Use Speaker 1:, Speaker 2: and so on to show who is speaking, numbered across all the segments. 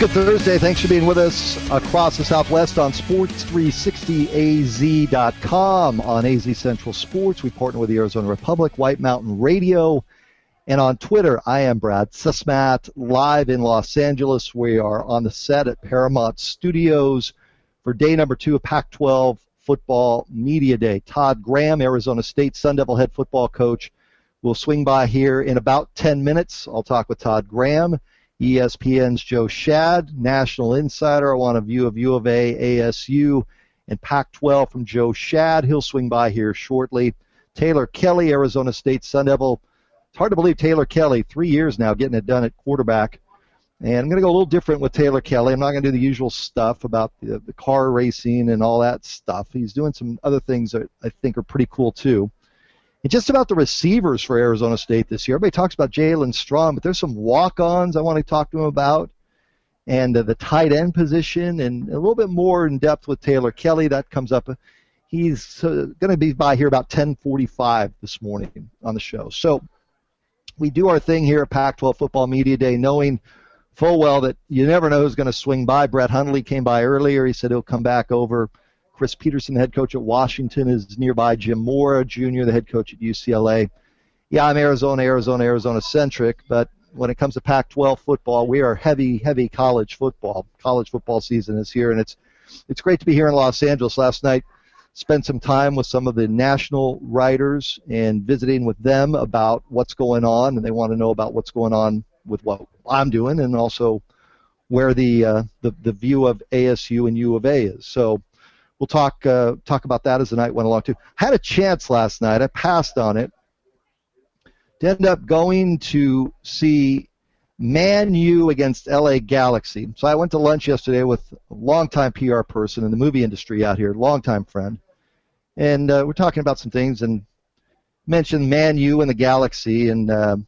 Speaker 1: Good Thursday. Thanks for being with us across the Southwest on Sports360AZ.com. On AZ Central Sports, we partner with the Arizona Republic, White Mountain Radio, and on Twitter, I am Brad Susmat, live in Los Angeles. We are on the set at Paramount Studios for day number 2 of Pac-12 Football Media Day. Todd Graham, Arizona State Sun Devil head football coach, will swing by here in about 10 minutes. I'll talk with Todd Graham. ESPN's Joe Schad, National Insider. I want a view of U of A, ASU, and Pac-12 from Joe Schad. He'll swing by here shortly. Taylor Kelly, Arizona State Sun Devil. It's hard to believe Taylor Kelly, 3 years now, getting it done at quarterback. And I'm going to go a little different with Taylor Kelly. I'm not going to do the usual stuff about the car racing and all that stuff. He's doing some other things that I think are pretty cool, too. And just about the receivers for Arizona State this year. Everybody talks about Jalen Strong, but there's some walk-ons I want to talk to him about, and the tight end position, and a little bit more in depth with Taylor Kelly. That comes up. He's going to be by here about 10:45 this morning on the show. So we do our thing here at Pac-12 Football Media Day, knowing full well that you never know who's going to swing by. Brett Hundley came by earlier. He said he'll come back over. Chris Peterson, the head coach at Washington, is nearby. Jim Mora, Jr., the head coach at UCLA. Yeah, I'm Arizona-centric, but when it comes to Pac-12 football, we are heavy college football. College football season is here, and it's great to be here in Los Angeles. Last night, spent some time with some of the national writers and visiting with them about what's going on, and they want to know about what's going on with what I'm doing and also where the view of ASU and U of A is. So we'll talk about that as the night went along, too. I had a chance last night. I passed on it to end up going to see Man U against LA Galaxy. So I went to lunch yesterday with a longtime PR person in the movie industry out here, longtime friend. And we're talking about some things and mentioned Man U and the Galaxy. And,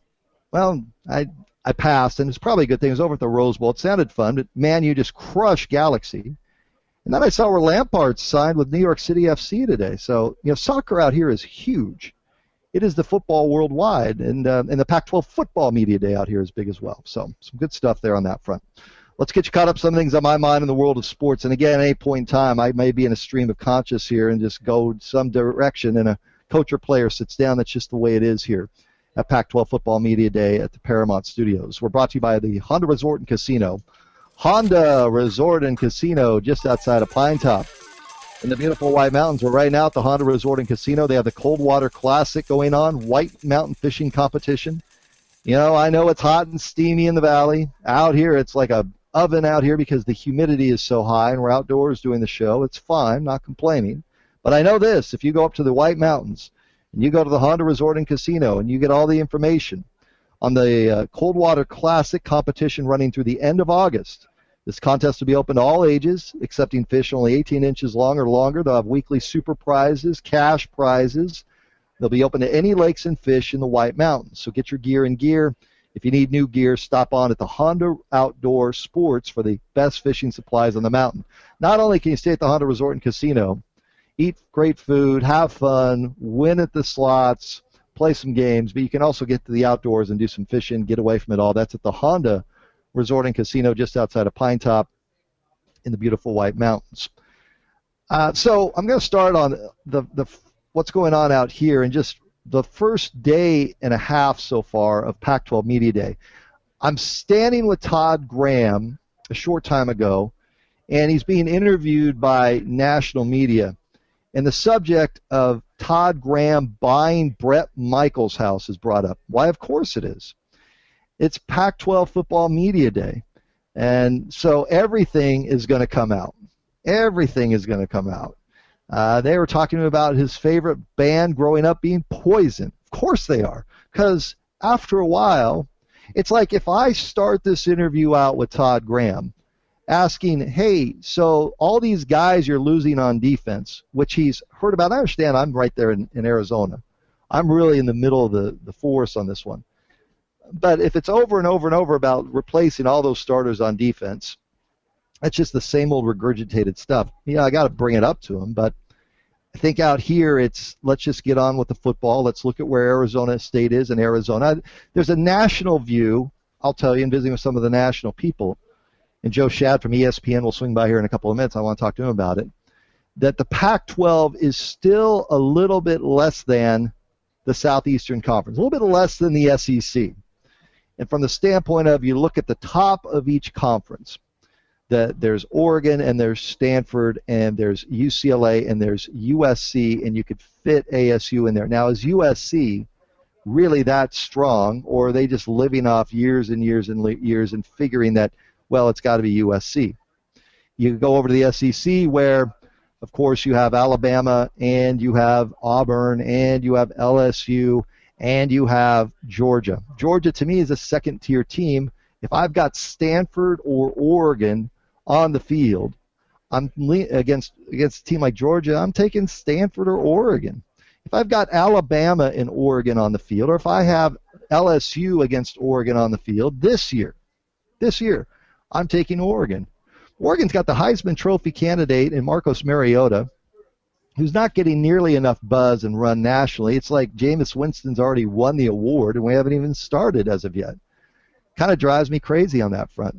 Speaker 1: I passed, and it's probably a good thing. It was over at the Rose Bowl. It sounded fun, but Man U just crushed Galaxy. And then I saw where Lampard signed with New York City FC today. So, soccer out here is huge. It is the football worldwide, and the Pac-12 Football Media Day out here is big as well. So, some good stuff there on that front. Let's get you caught up some things on my mind in the world of sports. And again, at any point in time, I may be in a stream of conscious here and just go some direction, and a coach or player sits down. That's just the way it is here at Pac-12 Football Media Day at the Paramount Studios. We're brought to you by the Honda Resort and Casino. Honda Resort and Casino just outside of Pine Top in the beautiful White Mountains. We're right now at the Honda Resort and Casino. They have the Coldwater Classic going on, White Mountain Fishing Competition. I know it's hot and steamy in the valley. Out here, it's like a oven out here because the humidity is so high, and we're outdoors doing the show. It's fine, not complaining. But I know this, if you go up to the White Mountains and you go to the Honda Resort and Casino and you get all the information on the Coldwater Classic competition running through the end of August. This contest will be open to all ages, accepting fish only 18 inches long or longer. They'll have weekly super prizes, cash prizes. They'll be open to any lakes and fish in the White Mountains. So get your gear in gear. If you need new gear, stop on at the Honda Outdoor Sports for the best fishing supplies on the mountain. Not only can you stay at the Honda Resort and Casino, eat great food, have fun, win at the slots, play some games, but you can also get to the outdoors and do some fishing, get away from it all. That's at the Honda Resort and Casino just outside of Pine Top in the beautiful White Mountains. So I'm going to start on the what's going on out here and just the first day and a half so far of Pac-12 Media Day. I'm standing with Todd Graham a short time ago, and he's being interviewed by national media. And the subject of Todd Graham buying Bret Michaels' house is brought up. Why, of course it is. It's Pac-12 Football Media Day. And so everything is going to come out. Everything is going to come out. They were talking about his favorite band growing up being Poison. Of course they are. Because after a while, it's like if I start this interview out with Todd Graham asking, hey, so all these guys you're losing on defense, which he's heard about. I understand I'm right there in Arizona. I'm really in the middle of the force on this one. But if it's over and over and over about replacing all those starters on defense, that's just the same old regurgitated stuff. I got to bring it up to him, but I think out here it's let's just get on with the football. Let's look at where Arizona State is in Arizona. There's a national view, I'll tell you, in visiting with some of the national people, and Joe Shad from ESPN will swing by here in a couple of minutes. I want to talk to him about it, that the Pac-12 is still a little bit less than the Southeastern Conference, a little bit less than the SEC. And from the standpoint of you look at the top of each conference, that there's Oregon and there's Stanford and there's UCLA and there's USC, and you could fit ASU in there. Now, is USC really that strong, or are they just living off years and years and years and figuring that, well, it's got to be USC? You go over to the SEC where, of course, you have Alabama and you have Auburn and you have LSU and you have Georgia. Georgia, to me, is a second-tier team. If I've got Stanford or Oregon on the field, I'm against a team like Georgia, I'm taking Stanford or Oregon. If I've got Alabama and Oregon on the field, or if I have LSU against Oregon on the field this year, I'm taking Oregon. Oregon's got the Heisman Trophy candidate in Marcus Mariota, who's not getting nearly enough buzz and run nationally. It's like Jameis Winston's already won the award, and we haven't even started as of yet. Kind of drives me crazy on that front.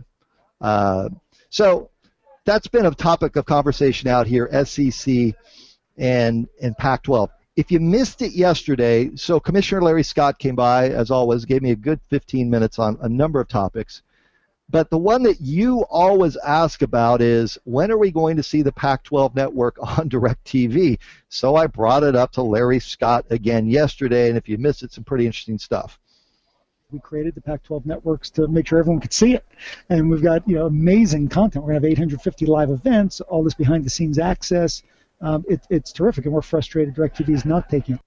Speaker 1: So that's been a topic of conversation out here, SEC and Pac-12. If you missed it yesterday, so Commissioner Larry Scott came by, as always, gave me a good 15 minutes on a number of topics. But the one that you always ask about is, when are we going to see the Pac-12 network on DirecTV? So I brought it up to Larry Scott again yesterday, and if you missed it, some pretty interesting stuff.
Speaker 2: We created the Pac-12 networks to make sure everyone could see it, and we've got amazing content. We're going to have 850 live events, all this behind-the-scenes access. It's terrific, and we're frustrated DirecTV is not taking it.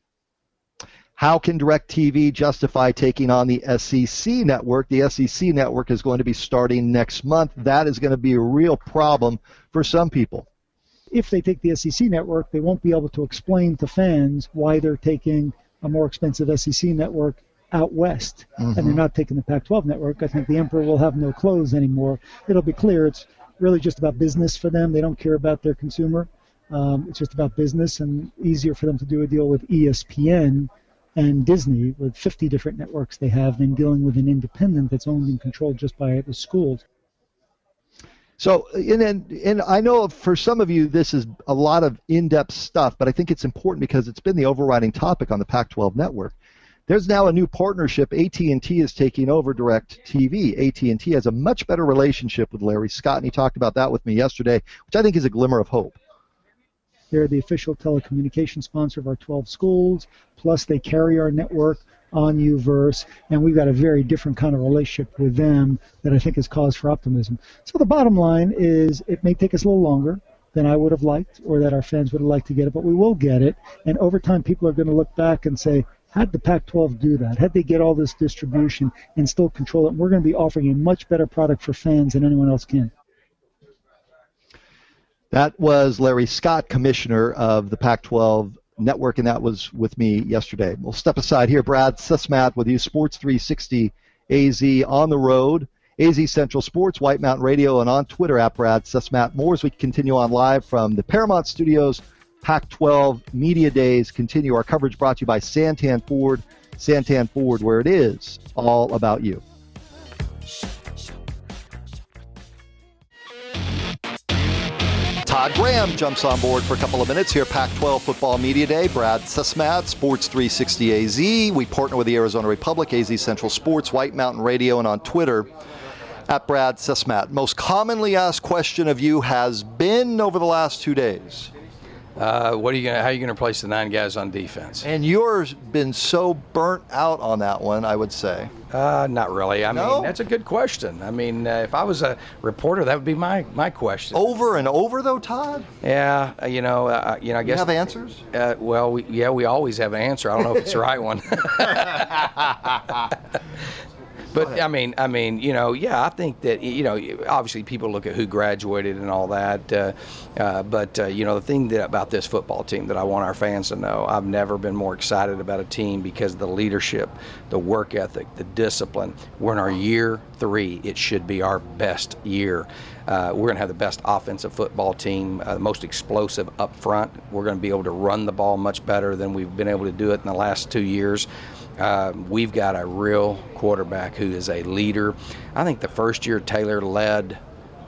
Speaker 1: How can DirecTV justify taking on the SEC network? The SEC network is going to be starting next month. That is going to be a real problem for some people.
Speaker 2: If they take the SEC network, they won't be able to explain to fans why they're taking a more expensive SEC network out west, and they're not taking the Pac-12 network. I think the emperor will have no clothes anymore. It'll be clear it's really just about business for them. They don't care about their consumer. It's just about business, and easier for them to do a deal with ESPN and Disney with 50 different networks they have than dealing with an independent that's owned and controlled just by the schools.
Speaker 1: So, and I know for some of you this is a lot of in-depth stuff, but I think it's important because it's been the overriding topic on the Pac-12 network. There's now a new partnership. AT&T is taking over DirecTV. AT&T has a much better relationship with Larry Scott, and he talked about that with me yesterday, which I think is a glimmer of hope.
Speaker 2: They're the official telecommunications sponsor of our 12 schools, plus they carry our network on UVerse, and we've got a very different kind of relationship with them that I think is cause for optimism. So the bottom line is it may take us a little longer than I would have liked or that our fans would have liked to get it, but we will get it, and over time people are going to look back and say, how'd the Pac-12 do that? How'd they get all this distribution and still control it? And we're going to be offering a much better product for fans than anyone else can.
Speaker 1: That was Larry Scott, commissioner of the Pac-12 network, and that was with me yesterday. We'll step aside here. Brad Sesmat with you, Sports 360 AZ on the road, AZ Central Sports, White Mountain Radio, and on Twitter at Brad Sesmat. More as we continue on live from the Paramount Studios. Pac-12 Media Days continue. Our coverage brought to you by Santan Ford. Santan Ford, where it is all about you. Todd Graham jumps on board for a couple of minutes here. Pac-12 Football Media Day. Brad Sesmat, Sports 360 AZ. We partner with the Arizona Republic, AZ Central Sports, White Mountain Radio, and on Twitter at Brad Sesmat. Most commonly asked question of you has been over the last 2 days.
Speaker 3: How are you going to replace the 9 guys on defense?
Speaker 1: And yours been so burnt out on that one, I would say.
Speaker 3: Not really. I
Speaker 1: No?
Speaker 3: mean, that's a good question. I mean, if I was a reporter, that would be my question.
Speaker 1: Over and over, though, Todd?
Speaker 3: Yeah, I guess.
Speaker 1: You have answers?
Speaker 3: Well, we always have an answer. I don't know if it's the right one. But I mean, I think that obviously people look at who graduated and all that. But the thing about this football team that I want our fans to know, I've never been more excited about a team because of the leadership, the work ethic, the discipline. We're in our year 3. It should be our best year. We're going to have the best offensive football team, the most explosive up front. We're going to be able to run the ball much better than we've been able to do it in the last 2 years. We've got a real quarterback who is a leader. I think the first year Taylor led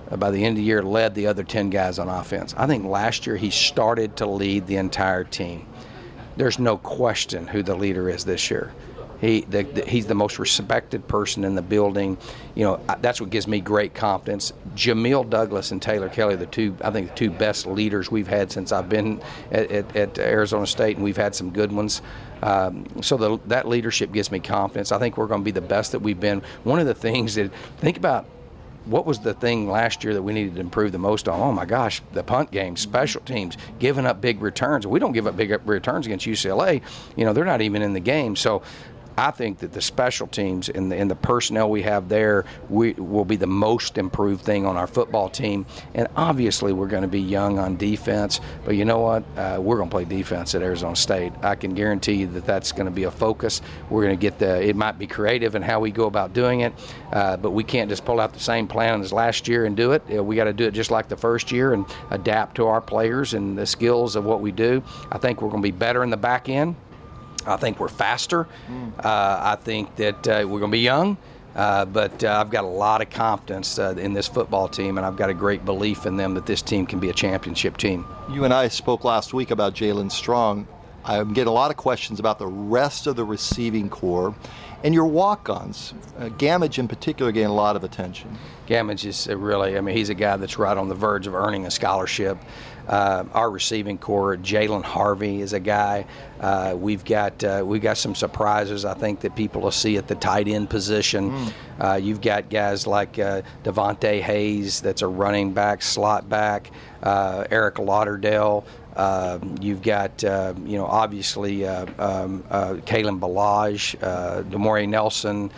Speaker 3: by the end of the year, led the other 10 guys on offense. I think last year he started to lead the entire team. There's no question who the leader is this year. He's the most respected person in the building. That's what gives me great confidence. Jamil Douglas and Taylor Kelly, the two best leaders we've had since I've been at Arizona State, and we've had some good ones. So that leadership gives me confidence. I think we're going to be the best that we've been. One of the things that, think about, what was the thing last year that we needed to improve the most on? Oh, my gosh, the punt game, special teams, giving up big returns. We don't give up big returns against UCLA. They're not even in the game. So I think that the special teams and the personnel we have there will be the most improved thing on our football team. And obviously we're going to be young on defense, but you know what? We're going to play defense at Arizona State. I can guarantee you that that's going to be a focus. We're going to get it might be creative in how we go about doing it, but we can't just pull out the same plan as last year and do it. We got to do it just like the first year and adapt to our players and the skills of what we do. I think we're going to be better in the back end. I think we're faster. I think that we're going to be young, but I've got a lot of confidence in this football team, and I've got a great belief in them that this team can be a championship team.
Speaker 1: You and I spoke last week about Jalen Strong. I'm getting a lot of questions about the rest of the receiving core and your walk-ons. Gamage in particular getting a lot of attention.
Speaker 3: Gamage is he's a guy that's right on the verge of earning a scholarship. Our receiving core, Jalen Harvey is a guy. We've got some surprises I think that people will see at the tight end position. You've got guys like Devontae Hayes, that's a running back, slot back. Eric Lauderdale. You've got, obviously Kalen Ballage, Demore Nelson,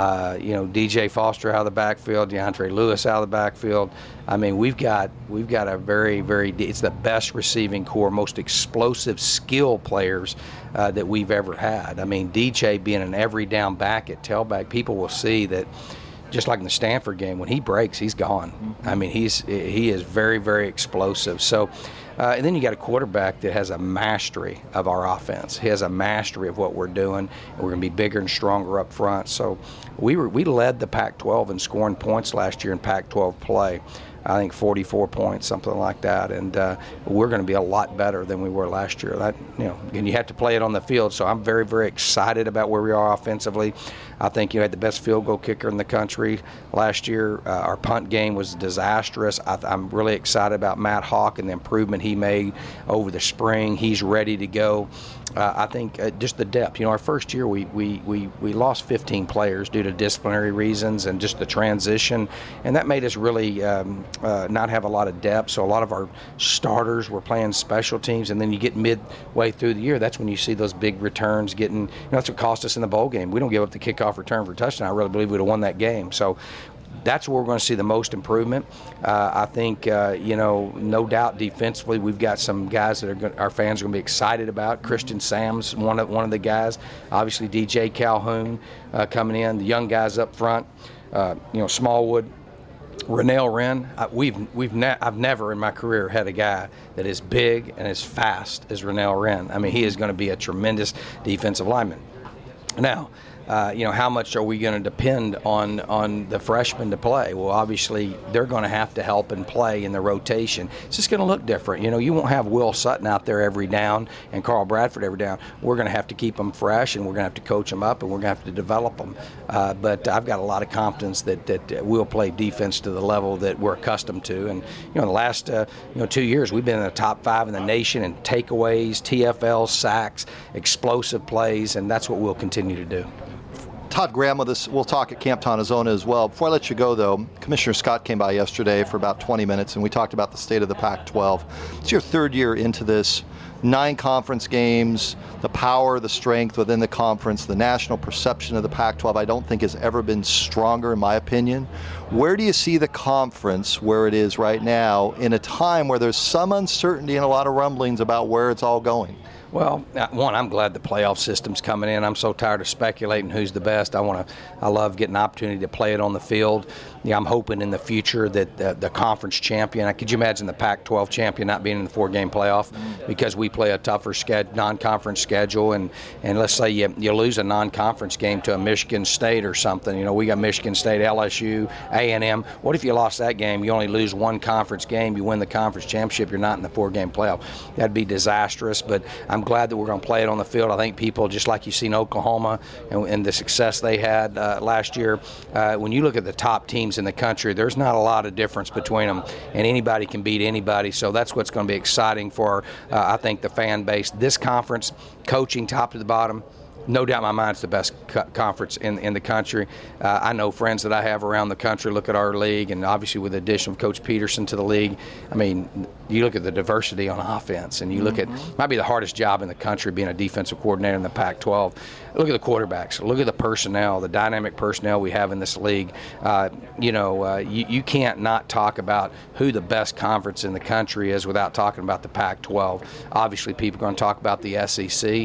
Speaker 3: DJ Foster out of the backfield, DeAndre Lewis out of the backfield. I mean, we've got a very, it's the best receiving core, most explosive skill players that we've ever had. I mean, DJ being an every down back at tailback, people will see that. Just like in the Stanford game, when he breaks, he's gone. I mean, he is very, very explosive. So, and then you got a quarterback that has a mastery of our offense. He has a mastery of what we're doing, and we're going to be bigger and stronger up front. So, we led the Pac-12 in scoring points last year in Pac-12 play. I think 44 points, something like that, and we're going to be a lot better than we were last year. And you have to play it on the field. So I'm very, very excited about where we are offensively. I think you had the best field goal kicker in the country last year. Our punt game was disastrous. I'm really excited about Matt Hawk and the improvement he made over the spring. He's ready to go. I think just the depth. Our first year we lost 15 players due to disciplinary reasons and just the transition, and that made us really not have a lot of depth. So a lot of our starters were playing special teams, and then you get midway through the year, that's when you see those big returns getting. That's what cost us in the bowl game. We don't give up the kickoff return for a touchdown. I really believe we'd have won that game. So that's where we're going to see the most improvement. I think, no doubt defensively, we've got some guys that our fans are going to be excited about. Christian Sam's one of the guys. Obviously, DJ Calhoun coming in. The young guys up front. Smallwood, Renell Wren. I've never in my career had a guy that is big and as fast as Renell Wren. I mean, he is going to be a tremendous defensive lineman. Now, how much are we going to depend on the freshmen to play? Well, obviously, they're going to have to help and play in the rotation. It's just going to look different. You won't have Will Sutton out there every down and Carl Bradford every down. We're going to have to keep them fresh, and we're going to have to coach them up, and we're going to have to develop them. But I've got a lot of confidence that we'll play defense to the level that we're accustomed to. And, in the last 2 years, we've been in the top 5 in the nation in takeaways, TFLs, sacks, explosive plays, and that's what we'll continue to do.
Speaker 1: Todd Graham with us. We'll talk at Camp Tontozona as well. Before I let you go, though, Commissioner Scott came by yesterday for about 20 minutes, and we talked about the state of the Pac-12. It's your third year into this. 9 conference games, the power, the strength within the conference, the national perception of the Pac-12, I don't think has ever been stronger, in my opinion. Where do you see the conference where it is right now in a time where there's some uncertainty and a lot of rumblings about where it's all going?
Speaker 3: Well, one, I'm glad the playoff system's coming in. I'm so tired of speculating who's the best. I love getting an opportunity to play it on the field. Yeah, I'm hoping in the future that the conference champion, could you imagine the Pac-12 champion not being in the 4-game playoff because we play a tougher non-conference schedule, and let's say you lose a non-conference game to a Michigan State or something. You know, we got Michigan State, LSU, A&M. What if you lost that game? You only lose one conference game. You win the conference championship. You're not in the 4-game playoff. That'd be disastrous, but I'm glad that we're going to play it on the field. I think people, just like you see in Oklahoma and the success they had last year, when you look at the top teams in the country, there's not a lot of difference between them, and anybody can beat anybody. So that's what's going to be exciting for, I think, the fan base. This conference, coaching top to the bottom, no doubt in my mind it's the best conference in the country. I know friends that I have around the country look at our league, and obviously with the addition of Coach Peterson to the league, I mean, you look at the diversity on offense, and you look at, might be the hardest job in the country being a defensive coordinator in the Pac-12. Look at the quarterbacks. Look at the personnel, the dynamic personnel we have in this league. You can't not talk about who the best conference in the country is without talking about the Pac-12. Obviously, people are going to talk about the SEC.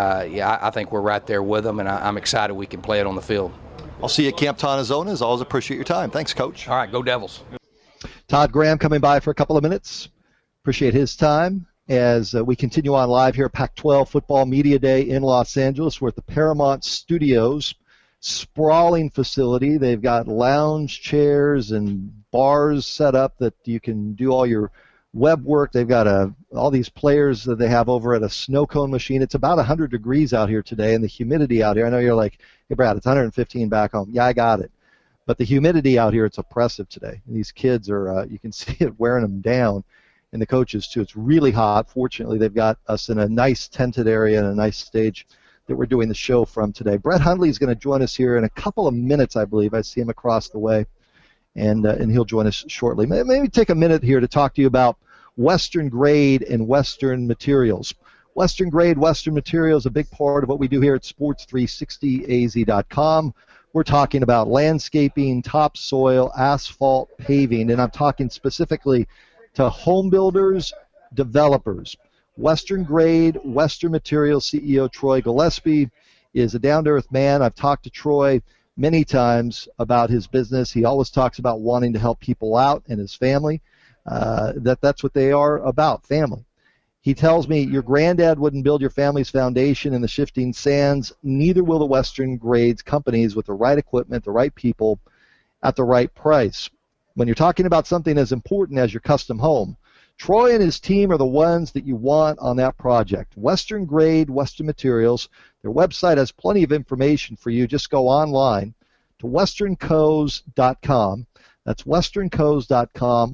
Speaker 3: I think we're right there with them, and I'm excited we can play it on the field.
Speaker 1: I'll see you at Camp Tontozona. As always, appreciate your time. Thanks, Coach.
Speaker 3: All right, go Devils.
Speaker 1: Todd Graham coming by for a couple of minutes. Appreciate his time as we continue on live here at Pac-12 Football Media Day in Los Angeles. We're at the Paramount Studios, sprawling facility. They've got lounge chairs and bars set up that you can do all your web work. They've got all these players that they have over at a snow cone machine. It's about 100 degrees out here today, and the humidity out here, I know you're like, hey, Brad, it's 115 back home. Yeah, I got it. But the humidity out here, it's oppressive today. And these kids are, you can see it wearing them down. And the coaches, too. It's really hot. Fortunately, they've got us in a nice tented area and a nice stage that we're doing the show from today. Brett Hundley is going to join us here in a couple of minutes, I believe. I see him across the way, and he'll join us shortly. Maybe take a minute here to talk to you about Western Grade and Western Materials. Western Grade, Western Materials, a big part of what we do here at sports360az.com. We're talking about landscaping, topsoil, asphalt, paving, and I'm talking specifically to home builders, developers. Western Grade, Western Materials CEO Troy Gillespie is a down-to-earth man. I've talked to Troy many times about his business. He always talks about wanting to help people out and his family. That's what they are about, family. He tells me your granddad wouldn't build your family's foundation in the shifting sands. Neither will the Western Grades companies with the right equipment, the right people, at the right price. When you're talking about something as important as your custom home, Troy and his team are the ones that you want on that project. Western Grade, Western Materials. Their website has plenty of information for you. Just go online to westerncos.com. That's westerncos.com,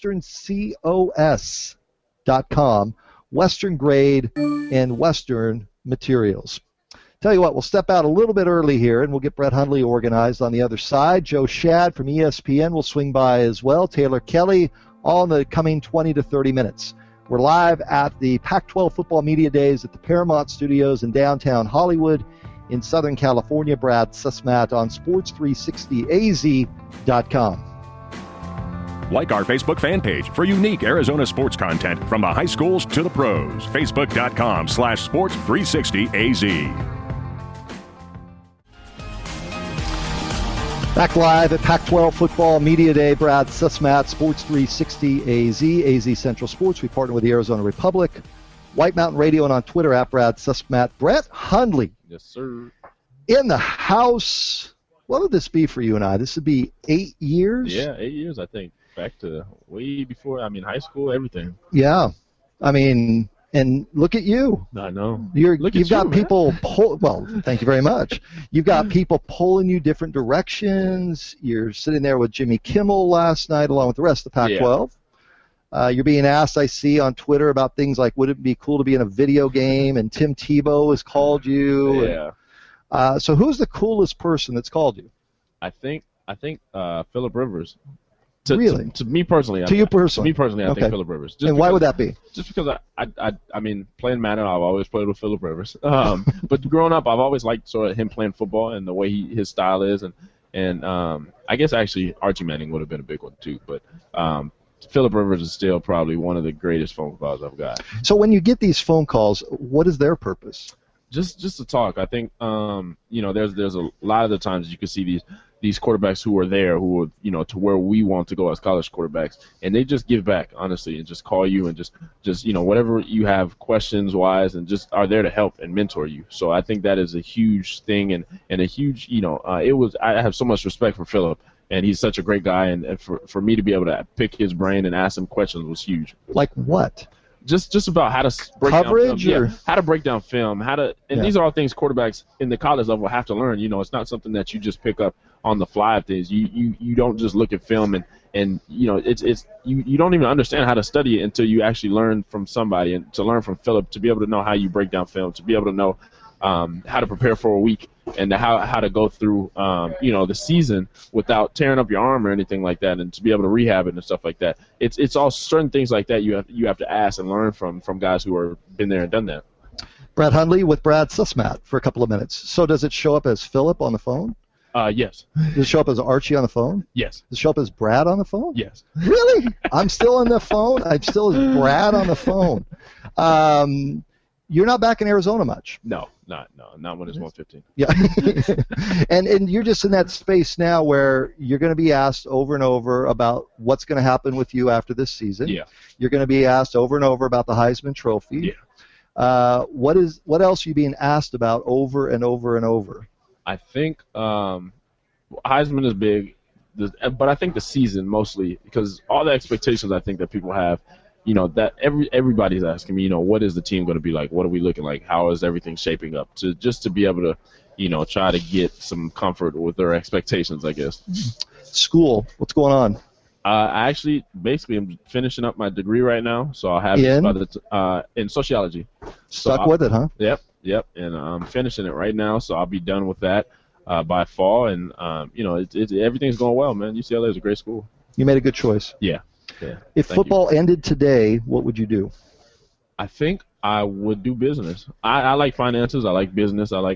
Speaker 1: westerncos.com, Western Grade and Western Materials. Tell you what, we'll step out a little bit early here, and we'll get Brett Hundley organized on the other side. Joe Shad from ESPN will swing by as well. Taylor Kelly, all in the coming 20 to 30 minutes. We're live at the Pac-12 Football Media Days at the Paramount Studios in downtown Hollywood in Southern California. Brad Susmat on sports360az.com.
Speaker 4: Like our Facebook fan page for unique Arizona sports content from the high schools to the pros. Facebook.com/sports360az.
Speaker 1: Back live at Pac-12 Football Media Day. Brad Susmat, Sports 360 AZ, AZ Central Sports. We partner with the Arizona Republic, White Mountain Radio, and on Twitter at Brad Susmat. Brett Hundley.
Speaker 5: Yes, sir.
Speaker 1: In the house. What would this be for you and I? This would be 8 years?
Speaker 5: Yeah, 8 years, I think. Back to way before, high school, everything.
Speaker 1: Yeah. And look at you.
Speaker 5: I know.
Speaker 1: You've got people well, thank you very much. You've got people pulling you different directions. You're sitting there with Jimmy Kimmel last night along with the rest of the Pac-12. Yeah. You're being asked, I see, on Twitter about things like, would it be cool to be in a video game? And Tim Tebow has called you.
Speaker 5: Yeah.
Speaker 1: So who's the coolest person that's called you?
Speaker 5: I think Phillip Rivers.
Speaker 1: Really?
Speaker 5: To me personally.
Speaker 1: To you personally?
Speaker 5: To me personally, I think Phillip Rivers.
Speaker 1: And why would that be?
Speaker 5: Just because playing Madden, I've always played with Phillip Rivers. But growing up, I've always liked sort of him playing football and the way his style is, and I guess actually Archie Manning would have been a big one too. But Philip Rivers is still probably one of the greatest phone calls I've got.
Speaker 1: So when you get these phone calls, what is their purpose?
Speaker 5: Just to talk. I think there's a lot of the times you can see these quarterbacks who are there, who are to where we want to go as college quarterbacks, and they just give back honestly and just call you and just whatever you have questions wise and just are there to help and mentor you. So I think that is a huge thing and a huge I have so much respect for Philip. And he's such a great guy, and for me to be able to pick his brain and ask him questions was huge.
Speaker 1: Like what?
Speaker 5: Just about how to break
Speaker 1: coverage
Speaker 5: down film.
Speaker 1: or
Speaker 5: Yeah, how to break down film, these are all things quarterbacks in the college level have to learn. It's not something that you just pick up on the fly of things. You don't just look at film and it's you don't even understand how to study it until you actually learn from somebody, and to learn from Philip, to be able to know how you break down film, to be able to know how to prepare for a week, and how to go through the season without tearing up your arm or anything like that, and to be able to rehab it and stuff like that. It's all certain things like that you have to ask and learn from guys who are been there and done that.
Speaker 1: Brad Hundley with Brad Susmat for a couple of minutes. So does it show up as Philip on the phone?
Speaker 5: Yes.
Speaker 1: Does it show up as Archie on the phone?
Speaker 5: Yes.
Speaker 1: Does it show up as Brad on the phone?
Speaker 5: Yes.
Speaker 1: Really? I'm still on the phone? I'm still as Brad on the phone. You're not back in Arizona much.
Speaker 5: No, not when it's 1:15.
Speaker 1: Yeah. and you're just in that space now where you're going to be asked over and over about what's going to happen with you after this season.
Speaker 5: Yeah.
Speaker 1: You're going to be asked over and over about the Heisman Trophy.
Speaker 5: Yeah.
Speaker 1: What else are you being asked about over and over and over?
Speaker 5: I think Heisman is big, but I think the season mostly, because all the expectations I think that people have, that everybody's asking me, what is the team going to be like? What are we looking like? How is everything shaping up? To be able to, try to get some comfort with their expectations, I guess.
Speaker 1: School, what's going on?
Speaker 5: I actually, basically, I'm finishing up my degree right now, so I'll have in sociology.
Speaker 1: Stuck with it, huh?
Speaker 5: Yep, and I'm finishing it right now, so I'll be done with that by fall, and everything's going well, man. UCLA is a great school.
Speaker 1: You made a good choice.
Speaker 5: Yeah.
Speaker 1: If football ended today, what would you do?
Speaker 5: I think I would do business. I like finances. I like business. I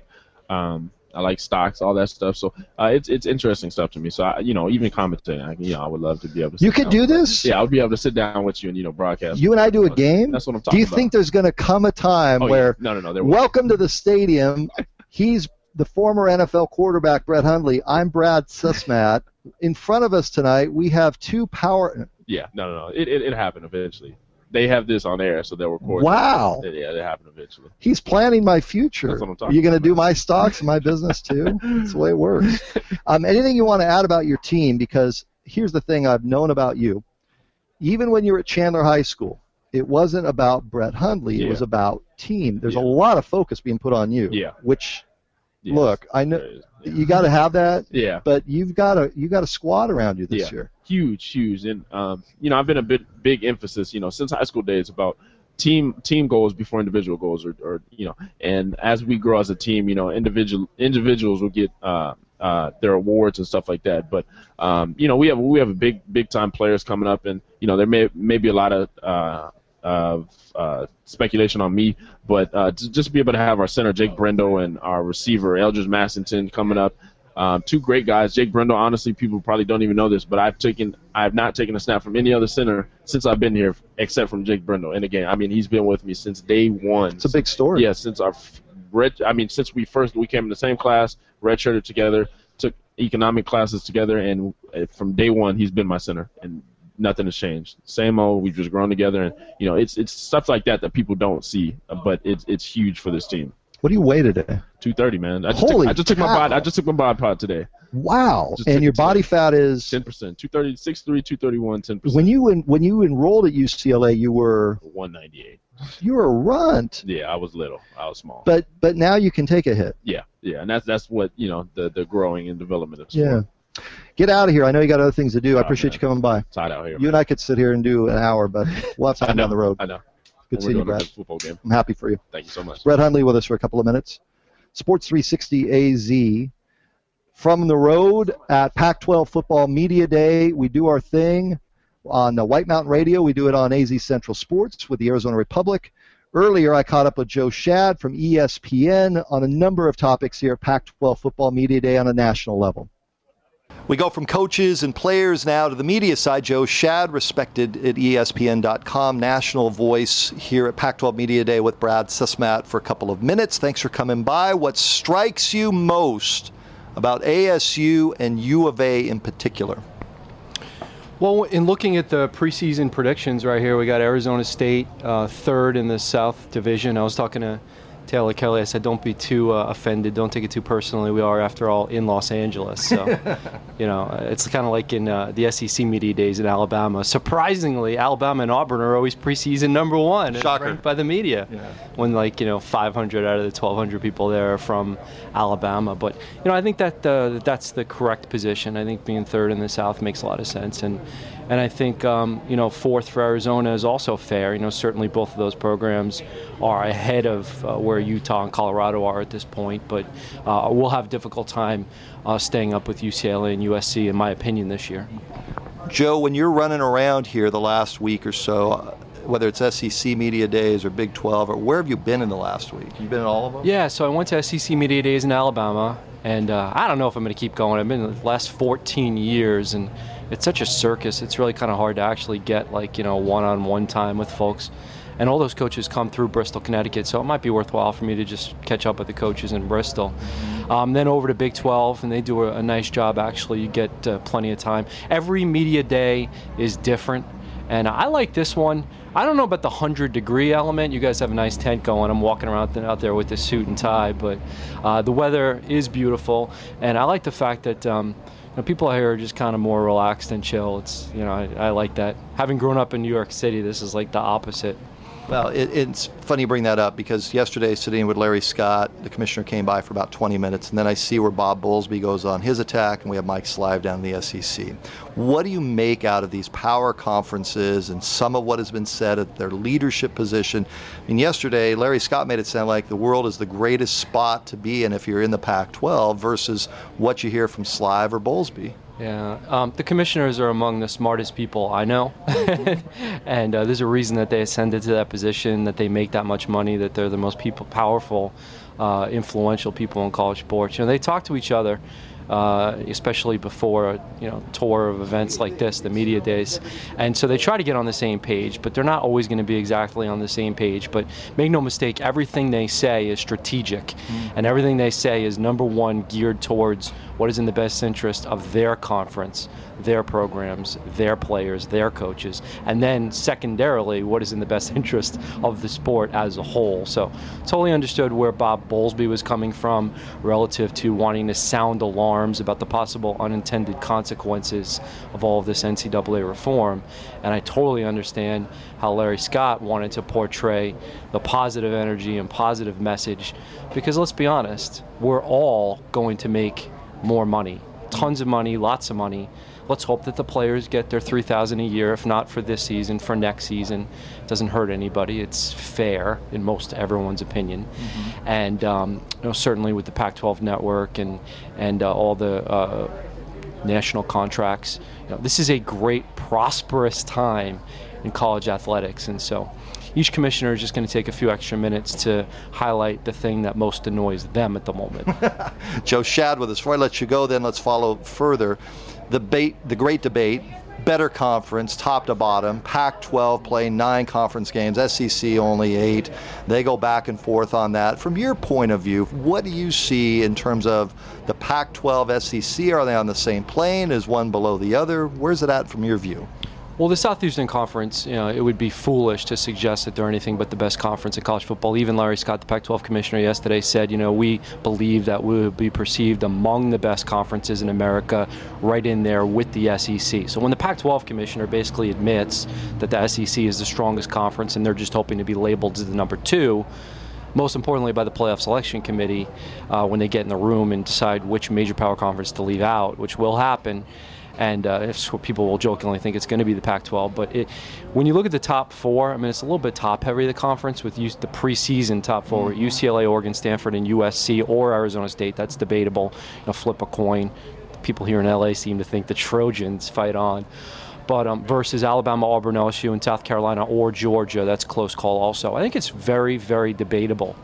Speaker 5: like stocks, all that stuff. So it's interesting stuff to me. So even commentating, I would love to be able to.
Speaker 1: You could do this?
Speaker 5: Yeah, I would be able to sit down with you and broadcast.
Speaker 1: You and I do a game.
Speaker 5: That's what I'm talking about.
Speaker 1: Do you think there's going to come a time where?
Speaker 5: Yeah. No.
Speaker 1: Welcome to the stadium. He's the former NFL quarterback Brett Hundley. I'm Brad Susmat. In front of us tonight, we have two power.
Speaker 5: Yeah, no. It happened eventually. They have this on air, so they'll record.
Speaker 1: Wow.
Speaker 5: Yeah, it happened eventually.
Speaker 1: He's planning my future.
Speaker 5: That's what I'm talking
Speaker 1: Are you going to
Speaker 5: about.
Speaker 1: do my stocks and my business too? That's the way it works. Anything you want to add about your team? Because here's the thing I've known about you. Even when you were at Chandler High School, it wasn't about Brett Hundley. It was about team. There's a lot of focus being put on you.
Speaker 5: Yeah.
Speaker 1: Which, look, I know you got to have that.
Speaker 5: Yeah.
Speaker 1: But you've got a squad around you this year.
Speaker 5: Huge, and I've been a big emphasis, since high school days about team goals before individual goals, or and as we grow as a team, individuals will get their awards and stuff like that. But we have a big time players coming up, and there may be a lot of speculation on me, but to just be able to have our center Jake Brendo and our receiver Eldridge Massington coming up. Two great guys. Jake Brendo, honestly, people probably don't even know this, but I have not taken a snap from any other center since I've been here, except from Jake Brendo. And again, he's been with me since day one.
Speaker 1: It's a big story.
Speaker 5: Yeah, since since we came in the same class, redshirted together, took economic classes together, and from day one, he's been my center, and nothing has changed. Same old. We've just grown together, and it's stuff like that people don't see, but it's huge for this team.
Speaker 1: What do you weigh today?
Speaker 5: 230, man. I just took my bod pod today.
Speaker 1: Wow. And your body fat is
Speaker 5: 10%. 230, 6'3", 231, 10%.
Speaker 1: When you enrolled at UCLA, you were
Speaker 5: 198.
Speaker 1: You were a runt.
Speaker 5: Yeah, I was little. I was small.
Speaker 1: But now you can take a hit.
Speaker 5: Yeah, and that's what the growing and development of sport.
Speaker 1: Yeah. Get out of here. I know you got other things to do. I appreciate you coming by.
Speaker 5: It's hot out here.
Speaker 1: You and I could sit here and do an hour, but we'll have time down the road.
Speaker 5: I know.
Speaker 1: Good seeing you, Brad.
Speaker 5: Football game.
Speaker 1: I'm happy for you.
Speaker 5: Thank you so much.
Speaker 1: Brett Hundley with us for a couple of minutes. Sports 360 AZ. From the road at Pac-12 Football Media Day, we do our thing on White Mountain Radio. We do it on AZ Central Sports with the Arizona Republic. Earlier, I caught up with Joe Shad from ESPN on a number of topics here at Pac-12 Football Media Day on a national level. We go from coaches and players now to the media side. Joe Schad, respected at ESPN.com, national voice here at Pac-12 Media Day with Brad Sismat for a couple of minutes. Thanks for coming by. What strikes you most about ASU and U of A in particular?
Speaker 6: Well, in looking at the preseason predictions right here, we got Arizona State third in the South Division. I was talking to Taylor Kelly. I said, don't be too offended. Don't take it too personally. We are, after all, in Los Angeles. So, it's kind of like in the SEC media days in Alabama. Surprisingly, Alabama and Auburn are always preseason number one.
Speaker 1: Shocker.
Speaker 6: Ranked by the media. Yeah. When 500 out of the 1,200 people there are from Alabama. But, I think that that's the correct position. I think being third in the South makes a lot of sense. And I think, fourth for Arizona is also fair. Certainly both of those programs are ahead of where Utah and Colorado are at this point. But we'll have a difficult time staying up with UCLA and USC, in my opinion, this year.
Speaker 1: Joe, when you're running around here the last week or so, whether it's SEC Media Days or Big 12, or where have you been in the last week? You been in all of them?
Speaker 6: Yeah, so I went to SEC Media Days in Alabama, and I don't know if I'm going to keep going. I've been in the last 14 years, and it's such a circus. It's really kind of hard to actually get one-on-one time with folks. And all those coaches come through Bristol, Connecticut, so it might be worthwhile for me to just catch up with the coaches in Bristol. Then over to Big 12, and they do a nice job, actually. You get plenty of time. Every media day is different, and I like this one. I don't know about the 100-degree element. You guys have a nice tent going. I'm walking around out there with this suit and tie, but the weather is beautiful, and I like the fact that people out here are just kind of more relaxed and chill. It's I like that. Having grown up in New York City, this is like the opposite.
Speaker 1: Well, it's funny you bring that up, because yesterday, sitting with Larry Scott, the commissioner came by for about 20 minutes, and then I see where Bob Bowlesby goes on his attack, and we have Mike Slive down in the SEC. What do you make out of these power conferences and some of what has been said at their leadership position? I mean, yesterday, Larry Scott made it sound like the world is the greatest spot to be in if you're in the Pac-12 versus what you hear from Slive or Bowlesby.
Speaker 6: Yeah, the commissioners are among the smartest people I know, and there's a reason that they ascended to that position, that they make that much money, that they're the most powerful, influential people in college sports. They talk to each other, especially before a tour of events like this, the media days, and so they try to get on the same page, but they're not always going to be exactly on the same page. But make no mistake, everything they say is strategic, and everything they say is, number one, geared towards what is in the best interest of their conference, their programs, their players, their coaches, and then secondarily, what is in the best interest of the sport as a whole. So totally understood where Bob Bowlesby was coming from relative to wanting to sound alarms about the possible unintended consequences of all of this NCAA reform. And I totally understand how Larry Scott wanted to portray the positive energy and positive message, because let's be honest, we're all going to make more money, tons of money, lots of money. Let's hope that the players get their $3,000 a year, if not for this season, for next season. It doesn't hurt anybody. It's fair in most everyone's opinion. And certainly with the Pac-12 network and all the national contracts, this is a great, prosperous time in college athletics. And so each commissioner is just going to take a few extra minutes to highlight the thing that most annoys them at the moment.
Speaker 1: Joe Schad with us. Before I let you go, then let's follow further. The great debate, better conference, top to bottom, Pac-12 playing 9 conference games, SEC only 8. They go back and forth on that. From your point of view, what do you see in terms of the Pac-12 SEC? Are they on the same plane? Is one below the other? Where's it at from your view?
Speaker 6: Well, the Southeastern Conference, it would be foolish to suggest that they're anything but the best conference in college football. Even Larry Scott, the Pac-12 commissioner, yesterday said, we believe that we would be perceived among the best conferences in America, right in there with the SEC. So when the Pac-12 commissioner basically admits that the SEC is the strongest conference and they're just hoping to be labeled as the number 2, most importantly by the playoff selection committee, when they get in the room and decide which major power conference to leave out, which will happen, and people will jokingly think it's going to be the Pac-12. But when you look at the top 4, it's a little bit top-heavy, the conference, with the preseason top 4, UCLA, Oregon, Stanford, and USC, or Arizona State. That's debatable. Flip a coin. People here in LA seem to think the Trojans fight on. But versus Alabama, Auburn, LSU, and South Carolina, or Georgia, that's a close call also. I think it's very, very debatable.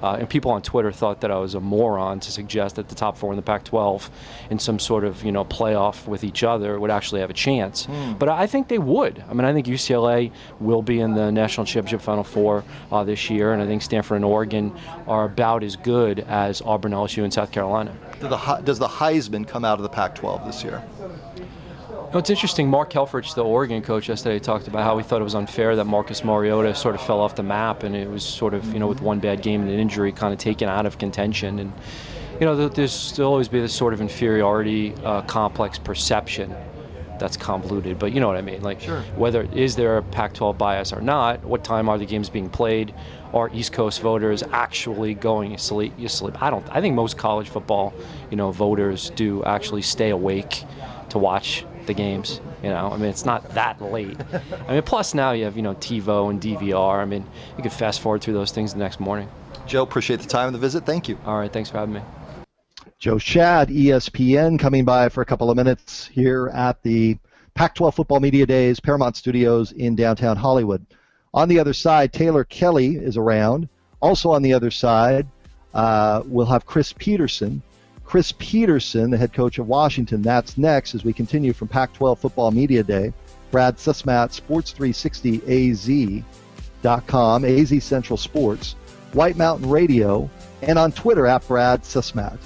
Speaker 6: and people on Twitter thought that I was a moron to suggest that the top 4 in the Pac-12 in some sort of playoff with each other would actually have a chance. But I think they would. I mean, I think UCLA will be in the National Championship Final Four this year, and I think Stanford and Oregon are about as good as Auburn, LSU, and South Carolina.
Speaker 1: Does the Heisman come out of the Pac-12 this year?
Speaker 6: It's interesting. Mark Helfrich, the Oregon coach, yesterday talked about how he thought it was unfair that Marcus Mariota sort of fell off the map, and it was sort of, with one bad game and an injury, kind of taken out of contention. And there's always be this sort of inferiority complex perception that's convoluted, but you know what I mean. Like,
Speaker 1: sure.
Speaker 6: Whether is there a Pac-12 bias or not? What time are the games being played? Are East Coast voters actually going to sleep? I think most college football, voters do actually stay awake to watch the games. I mean, it's not that late. I mean, plus now you have TiVo and DVR. I mean, you could fast forward through those things the next morning.
Speaker 1: Joe, appreciate the time and the visit. Thank you.
Speaker 6: All right, thanks for having me.
Speaker 1: Joe Schad, ESPN, coming by for a couple of minutes here at the Pac-12 Football Media Days, Paramount Studios in downtown Hollywood. On the other side, Taylor Kelly is around. Also on the other side, we'll have Chris Petersen. Chris Petersen, the head coach of Washington. That's next as we continue from Pac-12 Football Media Day. Brad Sussmat, Sports360AZ.com, AZ Central Sports, White Mountain Radio, and on Twitter at Brad Sussmat.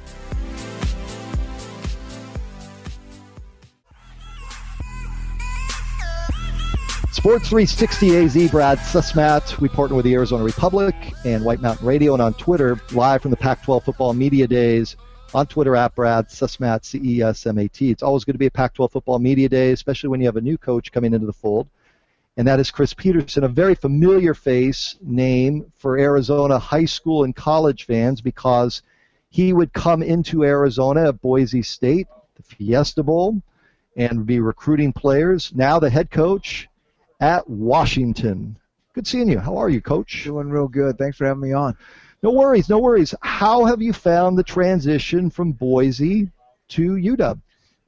Speaker 1: Sports 360 AZ, Brad Sussmat. We partner with the Arizona Republic and White Mountain Radio, and on Twitter, live from the Pac-12 Football Media Days, on Twitter at Brad Sussmat, CESMAT. It's always good to be a Pac-12 Football Media Day, especially when you have a new coach coming into the fold, and that is Chris Petersen, a very familiar face name for Arizona high school and college fans because he would come into Arizona at Boise State, the Fiesta Bowl, and be recruiting players. Now the head coach at Washington. Good seeing you. How are you, Coach?
Speaker 7: Doing real good. Thanks for having me on.
Speaker 1: No worries, no worries. How have you found the transition from Boise to UW?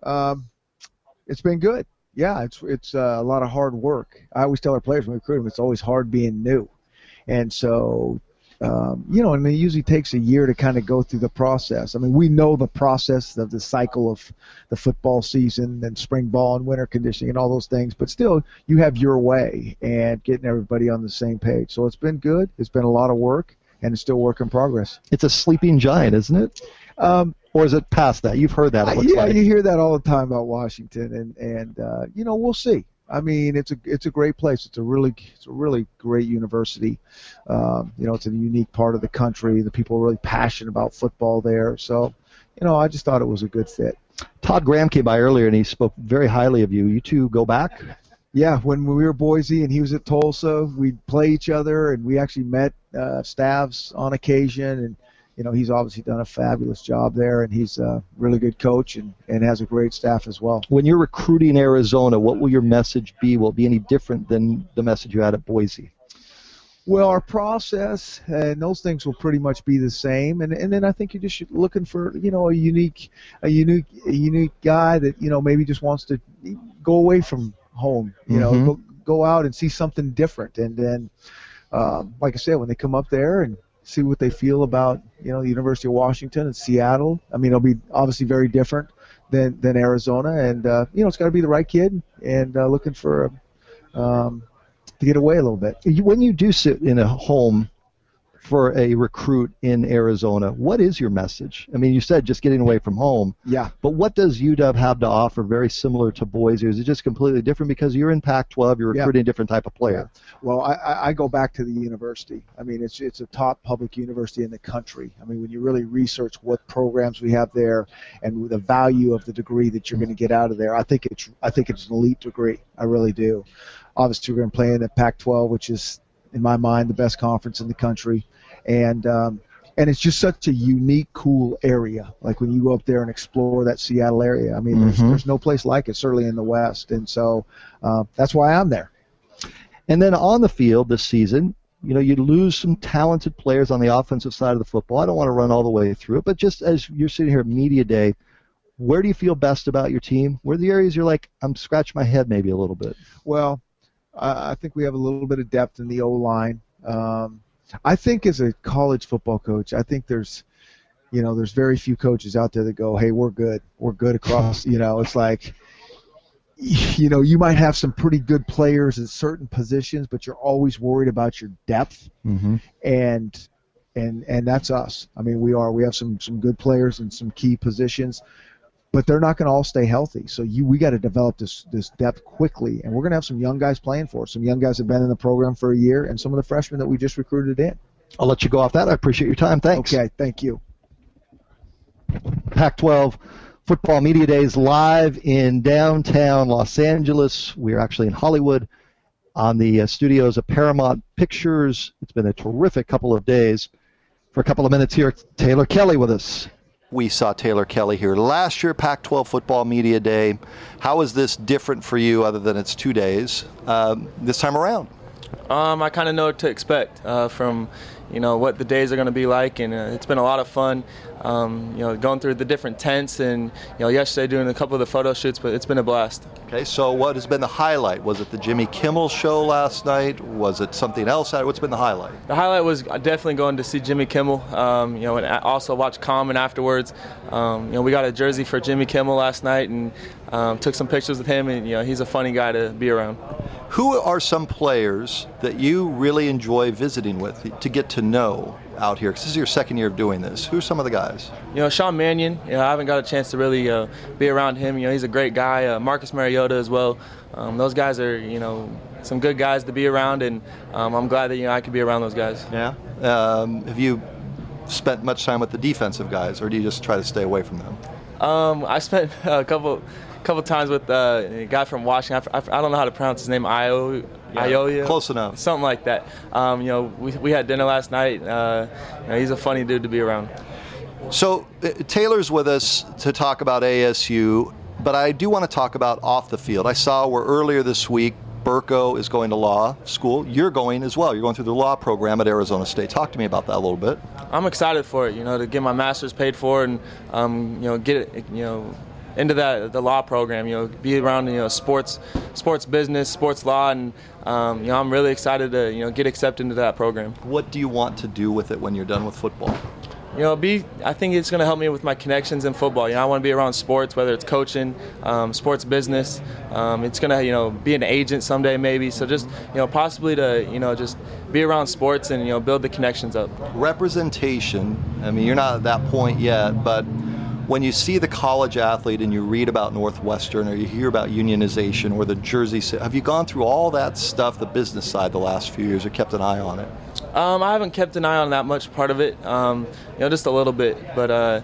Speaker 7: It's been good. Yeah, it's a lot of hard work. I always tell our players when we recruit them, it's always hard being new. And so, and it usually takes a year to kind of go through the process. I mean, we know the process of the cycle of the football season and spring ball and winter conditioning and all those things, but still, you have your way and getting everybody on the same page. So it's been good. It's been a lot of work, and it's still work in progress.
Speaker 1: It's a sleeping giant, isn't it? Or is it past that? You've heard that.
Speaker 7: Yeah, you hear that all the time about Washington, and we'll see. I mean, it's a great place. It's a really great university. It's a unique part of the country. The people are really passionate about football there. So, I just thought it was a good fit.
Speaker 1: Todd Graham came by earlier, and he spoke very highly of you. You two go back?
Speaker 7: Yeah, when we were Boise and he was at Tulsa, we'd play each other, and we actually met staffs on occasion. And he's obviously done a fabulous job there, and he's a really good coach and has a great staff as well.
Speaker 1: When you're recruiting Arizona, what will your message be? Will it be any different than the message you had at Boise?
Speaker 7: Well, our process and those things will pretty much be the same, and then I think you're just looking for a unique guy that maybe just wants to go away from home, go out and see something different, and then like I said, when they come up there and see what they feel about the University of Washington and Seattle. I mean, it'll be obviously very different than Arizona, and it's got to be the right kid, and looking for to get away a little bit.
Speaker 1: When you do sit in a home for a recruit in Arizona, what is your message? I mean, you said just getting away from home.
Speaker 7: Yeah.
Speaker 1: But what does UW have to offer very similar to Boise? Or is it just completely different because you're in Pac-12, you're recruiting a different type of player?
Speaker 7: Yeah. Well, I go back to the university. I mean, it's a top public university in the country. I mean, when you really research what programs we have there and the value of the degree that you're going to get out of there, I think it's an elite degree. I really do. Obviously, we're going to play in the Pac-12, which is, in my mind, the best conference in the country. And it's just such a unique, cool area. Like when you go up there and explore that Seattle area, I mean, there's no place like it, certainly in the West. And so that's why I'm there.
Speaker 1: And then on the field this season, you lose some talented players on the offensive side of the football. I don't want to run all the way through it, but just as you're sitting here at Media Day, where do you feel best about your team? Where are the areas you're like, I'm scratching my head maybe a little bit?
Speaker 7: Well, I think we have a little bit of depth in the O-line. I think as a college football coach, I think there's very few coaches out there that go, hey, we're good across. It's like, you might have some pretty good players at certain positions, but you're always worried about your depth, and that's us. I mean, we have some good players in some key positions, but they're not going to all stay healthy. So we got to develop this depth quickly, and we're going to have some young guys playing for us. Some young guys have been in the program for a year, and some of the freshmen that we just recruited in.
Speaker 1: I'll let you go off that. I appreciate your time. Thanks.
Speaker 7: Okay, thank you.
Speaker 1: Pac-12 Football Media Days live in downtown Los Angeles. We're actually in Hollywood on the studios of Paramount Pictures. It's been a terrific couple of days. For a couple of minutes here, Taylor Kelly with us. We saw Taylor Kelly here last year, Pac-12 Football Media Day. How is this different for you other than it's 2 days this time around?
Speaker 8: I kind of know what to expect from what the days are going to be like, and it's been a lot of fun. Going through the different tents, and yesterday doing a couple of the photo shoots, but it's been a blast.
Speaker 1: Okay, so what has been the highlight? Was it the Jimmy Kimmel show last night? Was it something else? What's been the highlight?
Speaker 8: The highlight was definitely going to see Jimmy Kimmel. And also watch Common afterwards. We got a jersey for Jimmy Kimmel last night, and took some pictures with him, and he's a funny guy to be around.
Speaker 1: Who are some players that you really enjoy visiting with to get to know out here? Because this is your second year of doing this. Who are some of the guys?
Speaker 8: Sean Mannion. I haven't got a chance to really be around him. He's a great guy. Marcus Mariota as well. Those guys are, some good guys to be around, and I'm glad that I could be around those guys.
Speaker 1: Yeah. Have you spent much time with the defensive guys, or do you just try to stay away from them?
Speaker 8: I spent a couple times with a guy from Washington. I don't know how to pronounce his name. Ioya.
Speaker 1: Close enough.
Speaker 8: Something like that. We had dinner last night. He's a funny dude to be around.
Speaker 1: So Taylor's with us to talk about ASU, but I do want to talk about off the field. I saw where earlier this week Burko is going to law school. You're going as well. You're going through the law program at Arizona State. Talk to me about that a little bit.
Speaker 8: I'm excited for it, to get my master's paid for and, get it, into the law program, be around, sports business, sports law, and, I'm really excited to, get accepted into that program.
Speaker 1: What do you want to do with it when you're done with football?
Speaker 8: I think it's going to help me with my connections in football. I want to be around sports, whether it's coaching, sports business. It's going to, be an agent someday maybe. So just, possibly to, just be around sports and, build the connections up. Representation,
Speaker 1: you're not at that point yet, but when you see the college athlete and you read about Northwestern or you hear about unionization or the jersey, have you gone through all that stuff, the business side, the last few years, or kept an eye on it?
Speaker 8: I haven't kept an eye on that much part of it, just a little bit. But, I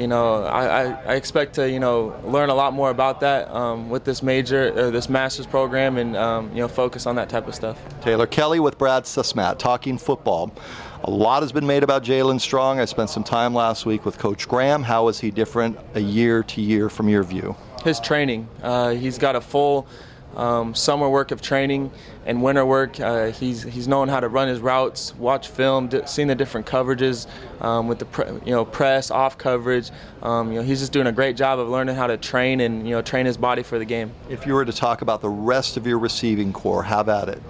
Speaker 8: expect to, learn a lot more about that with this this master's program and, focus on that type of stuff.
Speaker 1: Taylor Kelly with Brad Susmat, talking football. A lot has been made about Jalen Strong. I spent some time last week with Coach Graham. How is he different a year to year from your view?
Speaker 8: His training. He's got a full summer work of training and winter work. He's known how to run his routes, watch film, seen the different coverages with the press, off coverage. He's just doing a great job of learning how to train and train his body for the game.
Speaker 1: If you were to talk about the rest of your receiving core, have at it.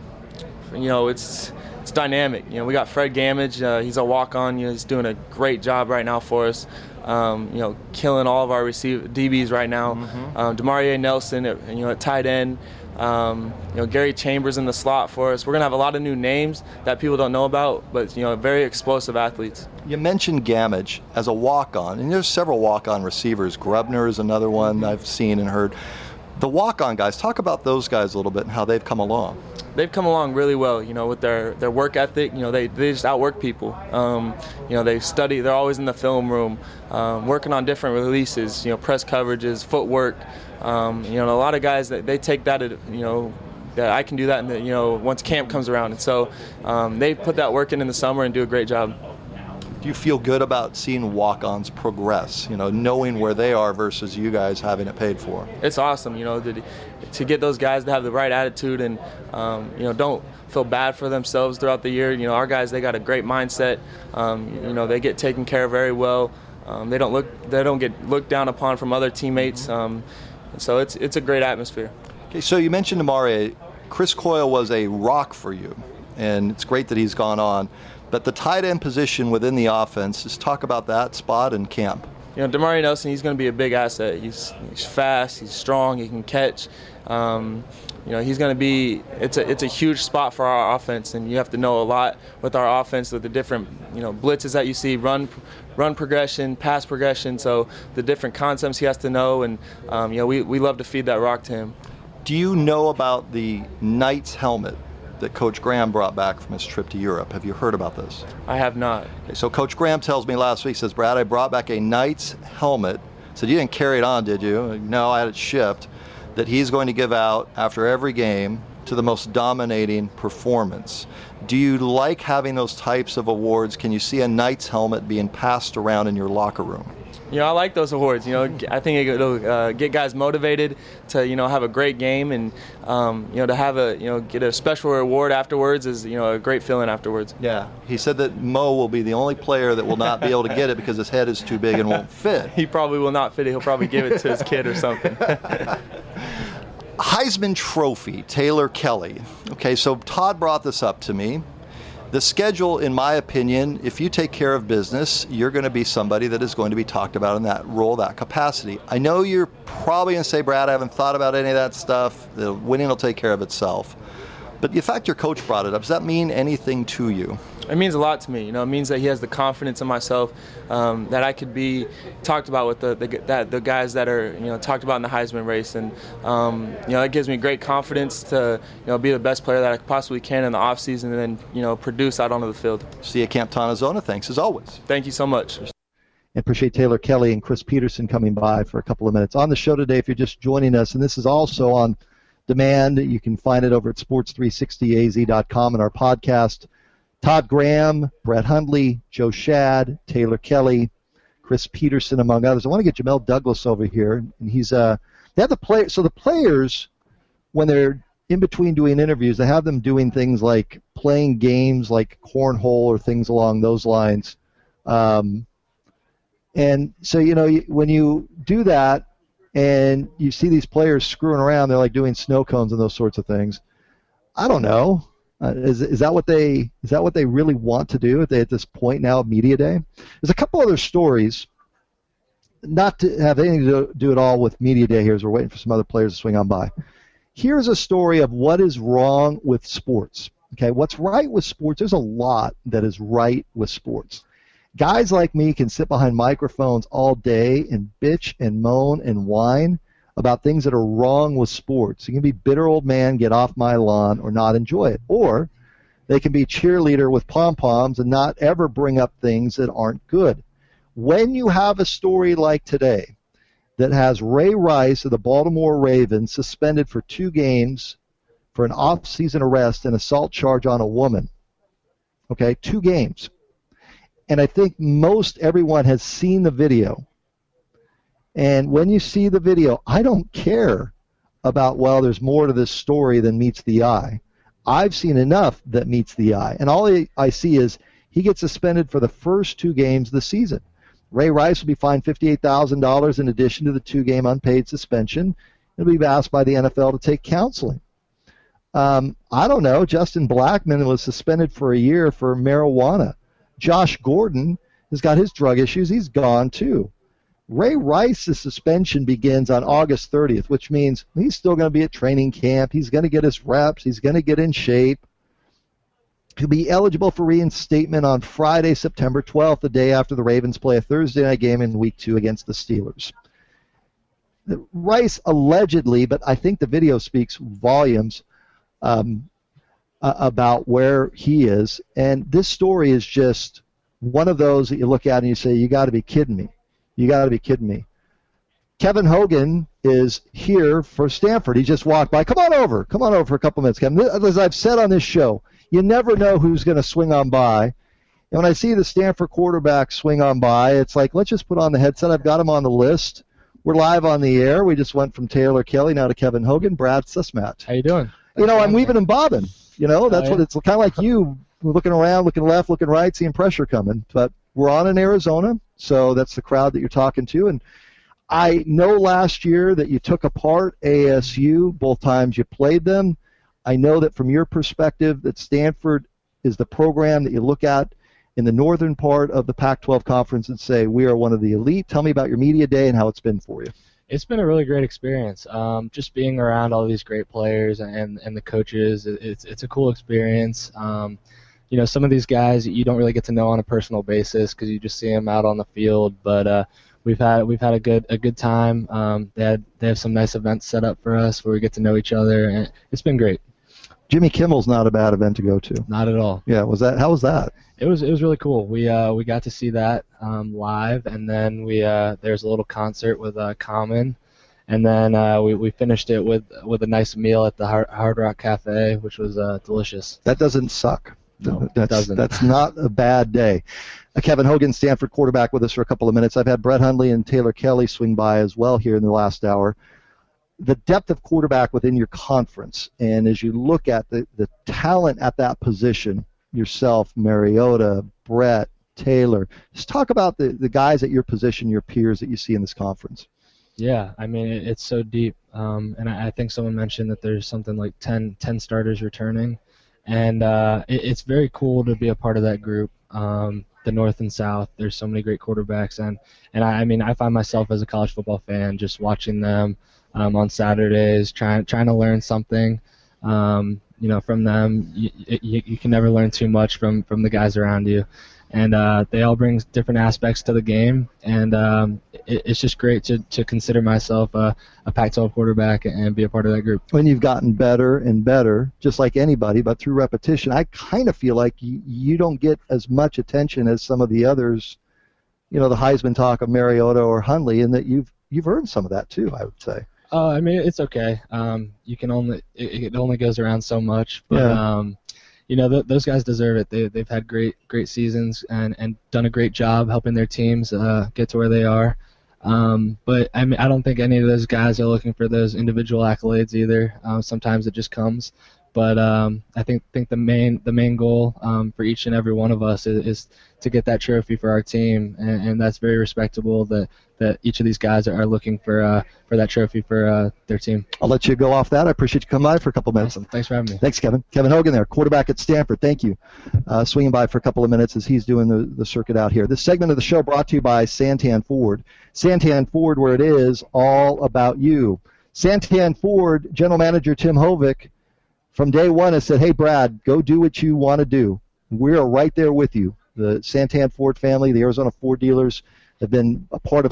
Speaker 8: It's dynamic. We got Fred Gamage. He's a walk-on. He's doing a great job right now for us. Killing all of our DBs right now. Demarie Nelson at tight end. Gary Chambers in the slot for us. We're gonna have a lot of new names that people don't know about, but very explosive athletes.
Speaker 1: You mentioned Gamage as a walk-on, and there's several walk-on receivers. Grubner is another one I've seen and heard. The walk-on guys, talk about those guys a little bit and how they've come along.
Speaker 8: They've come along really well, with their work ethic. They just outwork people. They study. They're always in the film room, working on different releases. Press coverages, footwork. A lot of guys that they take that. That I can do that. Once camp comes around, and so they put that work in the summer and do a great job.
Speaker 1: Do you feel good about seeing walk-ons progress? Knowing where they are versus you guys having it paid for.
Speaker 8: It's awesome. To get those guys to have the right attitude and don't feel bad for themselves throughout the year. Our guys, they got a great mindset. They get taken care of very well. They don't get looked down upon from other teammates. So it's a great atmosphere.
Speaker 1: Okay, so you mentioned Demarie. Chris Coyle was a rock for you, and it's great that he's gone on. But the tight end position within the offense, just talk about that spot in camp.
Speaker 8: Demario Nelson, he's going to be a big asset. He's fast, he's strong, he can catch. He's going to be. It's a huge spot for our offense, and you have to know a lot with our offense with the different blitzes that you see, run progression, pass progression. So the different concepts he has to know, and we love to feed that rock to him.
Speaker 1: Do you know about the Knights helmet that Coach Graham brought back from his trip to Europe? Have you heard about this?
Speaker 8: I have not.
Speaker 1: Okay, so Coach Graham tells me last week, says, Brad, I brought back a Knights helmet. Said, you didn't carry it on, did you? No, I had it shipped. That he's going to give out after every game to the most dominating performance. Do you like having those types of awards? Can you see a Knights helmet being passed around in your locker room?
Speaker 8: I like those awards. I think it'll get guys motivated to, have a great game, and to have get a special reward afterwards is, a great feeling afterwards.
Speaker 1: Yeah. He said that Mo will be the only player that will not be able to get it because his head is too big and won't fit.
Speaker 8: He probably will not fit it. He'll probably give it to his kid or something.
Speaker 1: Heisman Trophy, Taylor Kelly. Okay, so Todd brought this up to me. The schedule, in my opinion, if you take care of business, you're going to be somebody that is going to be talked about in that role, that capacity. I know you're probably going to say, Brad, I haven't thought about any of that stuff. The winning will take care of itself. But the fact your coach brought it up, does that mean anything to you?
Speaker 8: It means a lot to me. It means that he has the confidence in myself, that I could be talked about with the guys that are talked about in the Heisman race, and it gives me great confidence to be the best player that I possibly can in the off season, and then produce out onto the field.
Speaker 1: See you at Camp Tontozona. Thanks as always.
Speaker 8: Thank you so much.
Speaker 1: I appreciate Taylor Kelly and Chris Peterson coming by for a couple of minutes on the show today. If you're just joining us, and this is also on demand, you can find it over at sports360az.com in our podcast. Todd Graham, Brett Hundley, Joe Shad, Taylor Kelly, Chris Peterson, among others. I want to get Jamel Douglas over here, and he's they have the play. So the players, when they're in between doing interviews, they have them doing things like playing games like cornhole or things along those lines. And so when you do that, and you see these players screwing around, they're like doing snow cones and those sorts of things. I don't know. Is that what they really want to do at this point now of Media Day? There's a couple other stories, not to have anything to do at all with Media Day here as we're waiting for some other players to swing on by. Here's a story of what is wrong with sports. Okay, what's right with sports? There's a lot that is right with sports. Guys like me can sit behind microphones all day and bitch and moan and whine about things that are wrong with sports. You can be bitter old man, get off my lawn, or not enjoy it. Or they can be cheerleader with pom-poms and not ever bring up things that aren't good. When you have a story like today that has Ray Rice of the Baltimore Ravens suspended for 2 games for an off-season arrest and assault charge on a woman, okay, 2 games. And I think most everyone has seen the video. And when you see the video, I don't care about, well, there's more to this story than meets the eye. I've seen enough that meets the eye. And all I see is he gets suspended for the first 2 games of the season. Ray Rice will be fined $58,000 in addition to the 2-game unpaid suspension. He'll be asked by the NFL to take counseling. I don't know. Justin Blackmon was suspended for a year for marijuana. Josh Gordon has got his drug issues. He's gone too. Ray Rice's suspension begins on August 30th, which means he's still going to be at training camp. He's going to get his reps. He's going to get in shape. He'll be eligible for reinstatement on Friday, September 12th, the day after the Ravens play a Thursday night game in Week 2 against the Steelers. Rice allegedly, but I think the video speaks volumes about where he is. And this story is just one of those that you look at and you say, you got to be kidding me. You got to be kidding me. Kevin Hogan is here for Stanford. He just walked by. Come on over for a couple minutes, Kevin. As I've said on this show, you never know who's going to swing on by. And when I see the Stanford quarterback swing on by, it's like, let's just put on the headset. I've got him on the list. We're live on the air. We just went from Taylor Kelly now to Kevin Hogan. Brad Sussmat.
Speaker 9: How you doing?
Speaker 1: I'm weaving and bobbing. That's what it's kind of like you looking around, looking left, looking right, seeing pressure coming. But we're on in Arizona, so that's the crowd that you're talking to. And I know last year that you took apart ASU both times you played them. I know that from your perspective that Stanford is the program that you look at in the northern part of the Pac-12 conference and say, we are one of the elite? Tell me about your media day and how it's been for you.
Speaker 9: It's been a really great experience. Just being around all these great players and the coaches, it's a cool experience. Some of these guys you don't really get to know on a personal basis because you just see them out on the field. But we've had a good time. They have some nice events set up for us where we get to know each other, and it's been great.
Speaker 1: Jimmy Kimmel's not a bad event to go to.
Speaker 9: Not at all.
Speaker 1: Yeah, how was that?
Speaker 9: It was really cool. We got to see that live, and then there's a little concert with Common, and then we finished it with a nice meal at the Hard Rock Cafe, which was delicious.
Speaker 1: That doesn't suck.
Speaker 9: No, it doesn't.
Speaker 1: That's not a bad day. Kevin Hogan, Stanford quarterback, with us for a couple of minutes. I've had Brett Hundley and Taylor Kelly swing by as well here in the last hour. The depth of quarterback within your conference, and as you look at the talent at that position, yourself, Mariota, Brett, Taylor, just talk about the guys at your position, your peers that you see in this conference.
Speaker 9: Yeah, I mean, it's so deep. And I think someone mentioned that there's something like 10 starters returning. And it's very cool to be a part of that group. The North and South, there's so many great quarterbacks. And I find myself as a college football fan just watching them on Saturdays, trying to learn something. From them. You can never learn too much from the guys around you. And they all bring different aspects to the game. And it's just great to consider myself a Pac-12 quarterback and be a part of that group.
Speaker 1: When you've gotten better and better, just like anybody, but through repetition, I kind of feel like you don't get as much attention as some of the others, the Heisman talk of Mariota or Hundley, and that you've earned some of that too, I would say.
Speaker 9: It's okay. It only goes around so much, but those guys deserve it. They've had great seasons and done a great job helping their teams get to where they are. But I don't think any of those guys are looking for those individual accolades either. Sometimes it just comes. But I think the main goal for each and every one of us is to get that trophy for our team, and that's very respectable that each of these guys are looking for that trophy for their team.
Speaker 1: I'll let you go off that. I appreciate you coming by for a couple of minutes.
Speaker 9: Awesome. Thanks for having me.
Speaker 1: Thanks, Kevin. Kevin Hogan there, quarterback at Stanford. Thank you. Swinging by for a couple of minutes as he's doing the circuit out here. This segment of the show brought to you by Santan Ford. Santan Ford, where it is all about you. Santan Ford General Manager Tim Hovick from day one has said, hey, Brad, go do what you want to do. We are right there with you. The Santan Ford family, the Arizona Ford dealers, have been a part of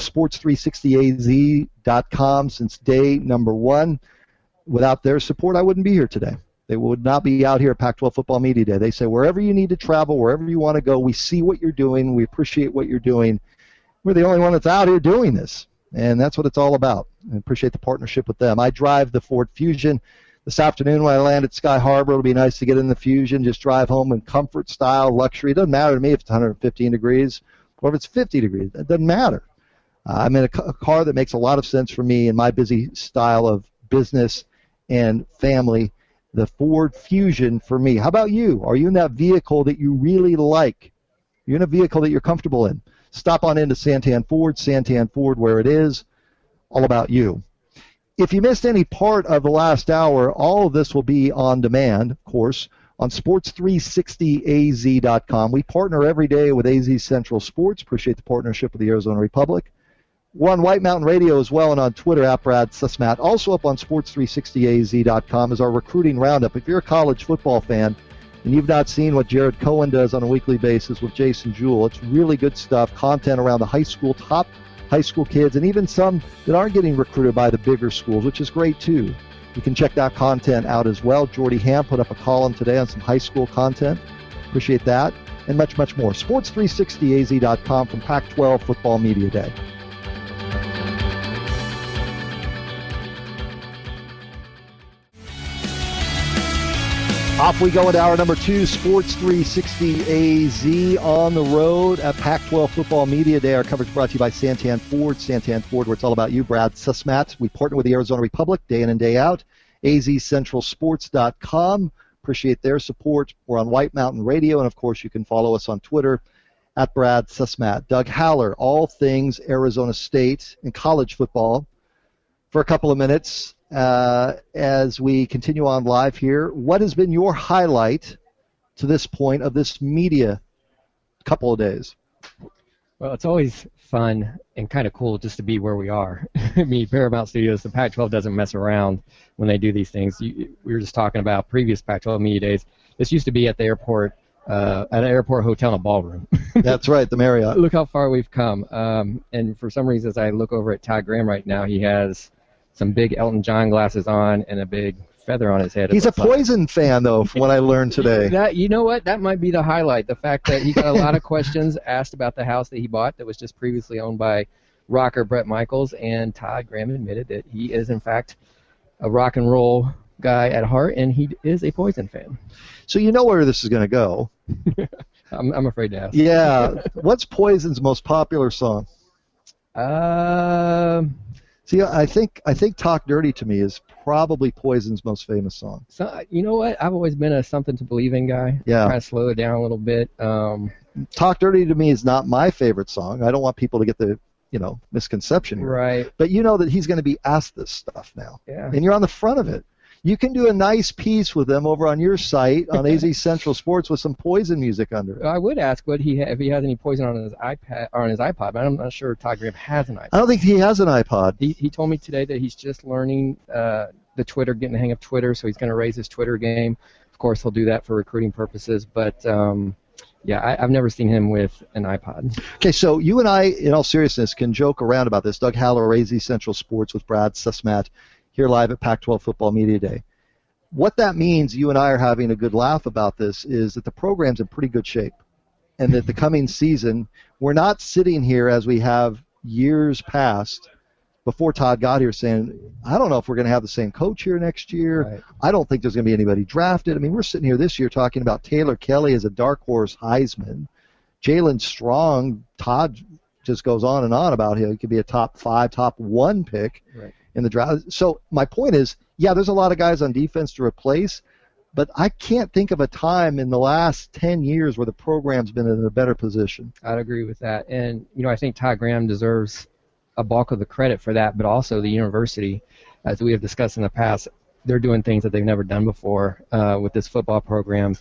Speaker 1: Sports360AZ.com since day number one. Without their support, I wouldn't be here today. They would not be out here at Pac-12 Football Media Day. They say, wherever you need to travel, wherever you want to go, we see what you're doing. We appreciate what you're doing. We're the only one that's out here doing this, and that's what it's all about. I appreciate the partnership with them. I drive the Ford Fusion. This afternoon when I land at Sky Harbor, it'll be nice to get in the Fusion, just drive home in comfort, style, luxury. It doesn't matter to me if it's 115 degrees or if it's 50 degrees. It doesn't matter. I'm in a car that makes a lot of sense for me in my busy style of business and family. The Ford Fusion for me. How about you? Are you in that vehicle that you really like? You're in a vehicle that you're comfortable in. Stop on into Santan Ford, where it is, all about you. If you missed any part of the last hour, all of this will be on demand, of course, on Sports360AZ.com. We partner every day with AZ Central Sports. Appreciate the partnership with the Arizona Republic. We're on White Mountain Radio as well and on Twitter at Brad Sussmat. Also up on Sports360AZ.com is our recruiting roundup. If you're a college football fan and you've not seen what Jared Cohen does on a weekly basis with Jason Jewell, it's really good stuff, content around the top high school kids, and even some that aren't getting recruited by the bigger schools, which is great too. You can check that content out as well. Jordy Ham put up a column today on some high school content. Appreciate that, and much, much more. Sports360AZ.com from Pac-12 Football Media Day. Off we go into hour number 2, Sports 360 AZ on the road at Pac-12 Football Media Day. Our coverage brought to you by Santan Ford. Santan Ford, where it's all about you. Brad Sussmat. We partner with the Arizona Republic day in and day out. AZCentralSports.com. Appreciate their support. We're on White Mountain Radio, and of course you can follow us on Twitter at Brad Sussmat. Doug Haller, all things Arizona State and college football for a couple of minutes. As we continue on live here, what has been your highlight to this point of this media couple of days?
Speaker 10: Well, it's always fun and kind of cool just to be where we are. I mean, Paramount Studios, the Pac-12 doesn't mess around when they do these things. We were just talking about previous Pac-12 media days. This used to be at the airport, at an airport hotel in a ballroom.
Speaker 1: That's right, the Marriott.
Speaker 10: Look how far we've come. And for some reason, as I look over at Todd Graham right now, he has some big Elton John glasses on and a big feather on his head.
Speaker 1: He's a Poison fan, though, from what I learned today.
Speaker 10: You know what? That might be the highlight. The fact that he got a lot of questions asked about the house that he bought that was just previously owned by rocker Bret Michaels, and Todd Graham admitted that he is, in fact, a rock and roll guy at heart, and he is a Poison fan.
Speaker 1: So you know where this is going to go.
Speaker 10: I'm afraid to ask.
Speaker 1: Yeah. What's Poison's most popular song? See, I think "Talk Dirty to Me" is probably Poison's most famous song.
Speaker 10: So, you know what? I've always been a something to believe in guy.
Speaker 1: Yeah.
Speaker 10: Try to slow it down a little bit.
Speaker 1: "Talk Dirty to Me" is not my favorite song. I don't want people to get the misconception here.
Speaker 10: Right.
Speaker 1: But you know that he's going to be asked this stuff now.
Speaker 10: Yeah.
Speaker 1: And you're on the front of it. You can do a nice piece with them over on your site on AZ Central Sports with some Poison music under it.
Speaker 10: I would ask if he has any Poison on his iPad or on his iPod, but I'm not sure Todd Graham has an iPod.
Speaker 1: I don't think he has an iPod.
Speaker 10: He told me today that he's just learning the Twitter, getting the hang of Twitter, so he's going to raise his Twitter game. Of course, he'll do that for recruiting purposes, but yeah, I've never seen him with an iPod.
Speaker 1: Okay, so you and I, in all seriousness, can joke around about this. Doug Haller, AZ Central Sports with Brad Sussmat, here live at Pac-12 Football Media Day. What that means, you and I are having a good laugh about this, is that the program's in pretty good shape, and that the coming season, we're not sitting here as we have years past before Todd got here saying, I don't know if we're going to have the same coach here next year.
Speaker 10: Right.
Speaker 1: I don't think there's going to be anybody drafted. I mean, we're sitting here this year talking about Taylor Kelly as a dark horse Heisman. Jalen Strong, Todd just goes on and on about him. He could be a top 5, top 1 pick in the draft. So my point is, yeah, there's a lot of guys on defense to replace, but I can't think of a time in the last 10 years where the program's been in a better position.
Speaker 10: I'd agree with that. And, I think Todd Graham deserves a bulk of the credit for that, but also the university, as we have discussed in the past, they're doing things that they've never done before with this football program.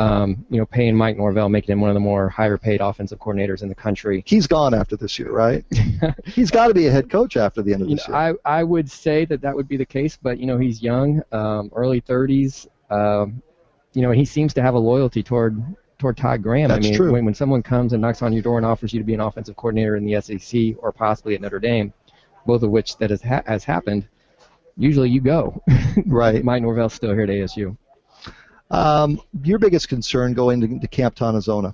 Speaker 10: Paying Mike Norvell, making him one of the more higher-paid offensive coordinators in the country.
Speaker 1: He's gone after this year, right? He's got to be a head coach after the end of this year.
Speaker 10: I would say that would be the case, but, he's young, early 30s. And he seems to have a loyalty toward Todd Graham.
Speaker 1: That's true.
Speaker 10: When someone comes and knocks on your door and offers you to be an offensive coordinator in the SEC or possibly at Notre Dame, both of which that has happened, usually you go.
Speaker 1: Right.
Speaker 10: Mike Norvell's still here at ASU.
Speaker 1: Your biggest concern going to Camp Tonazona?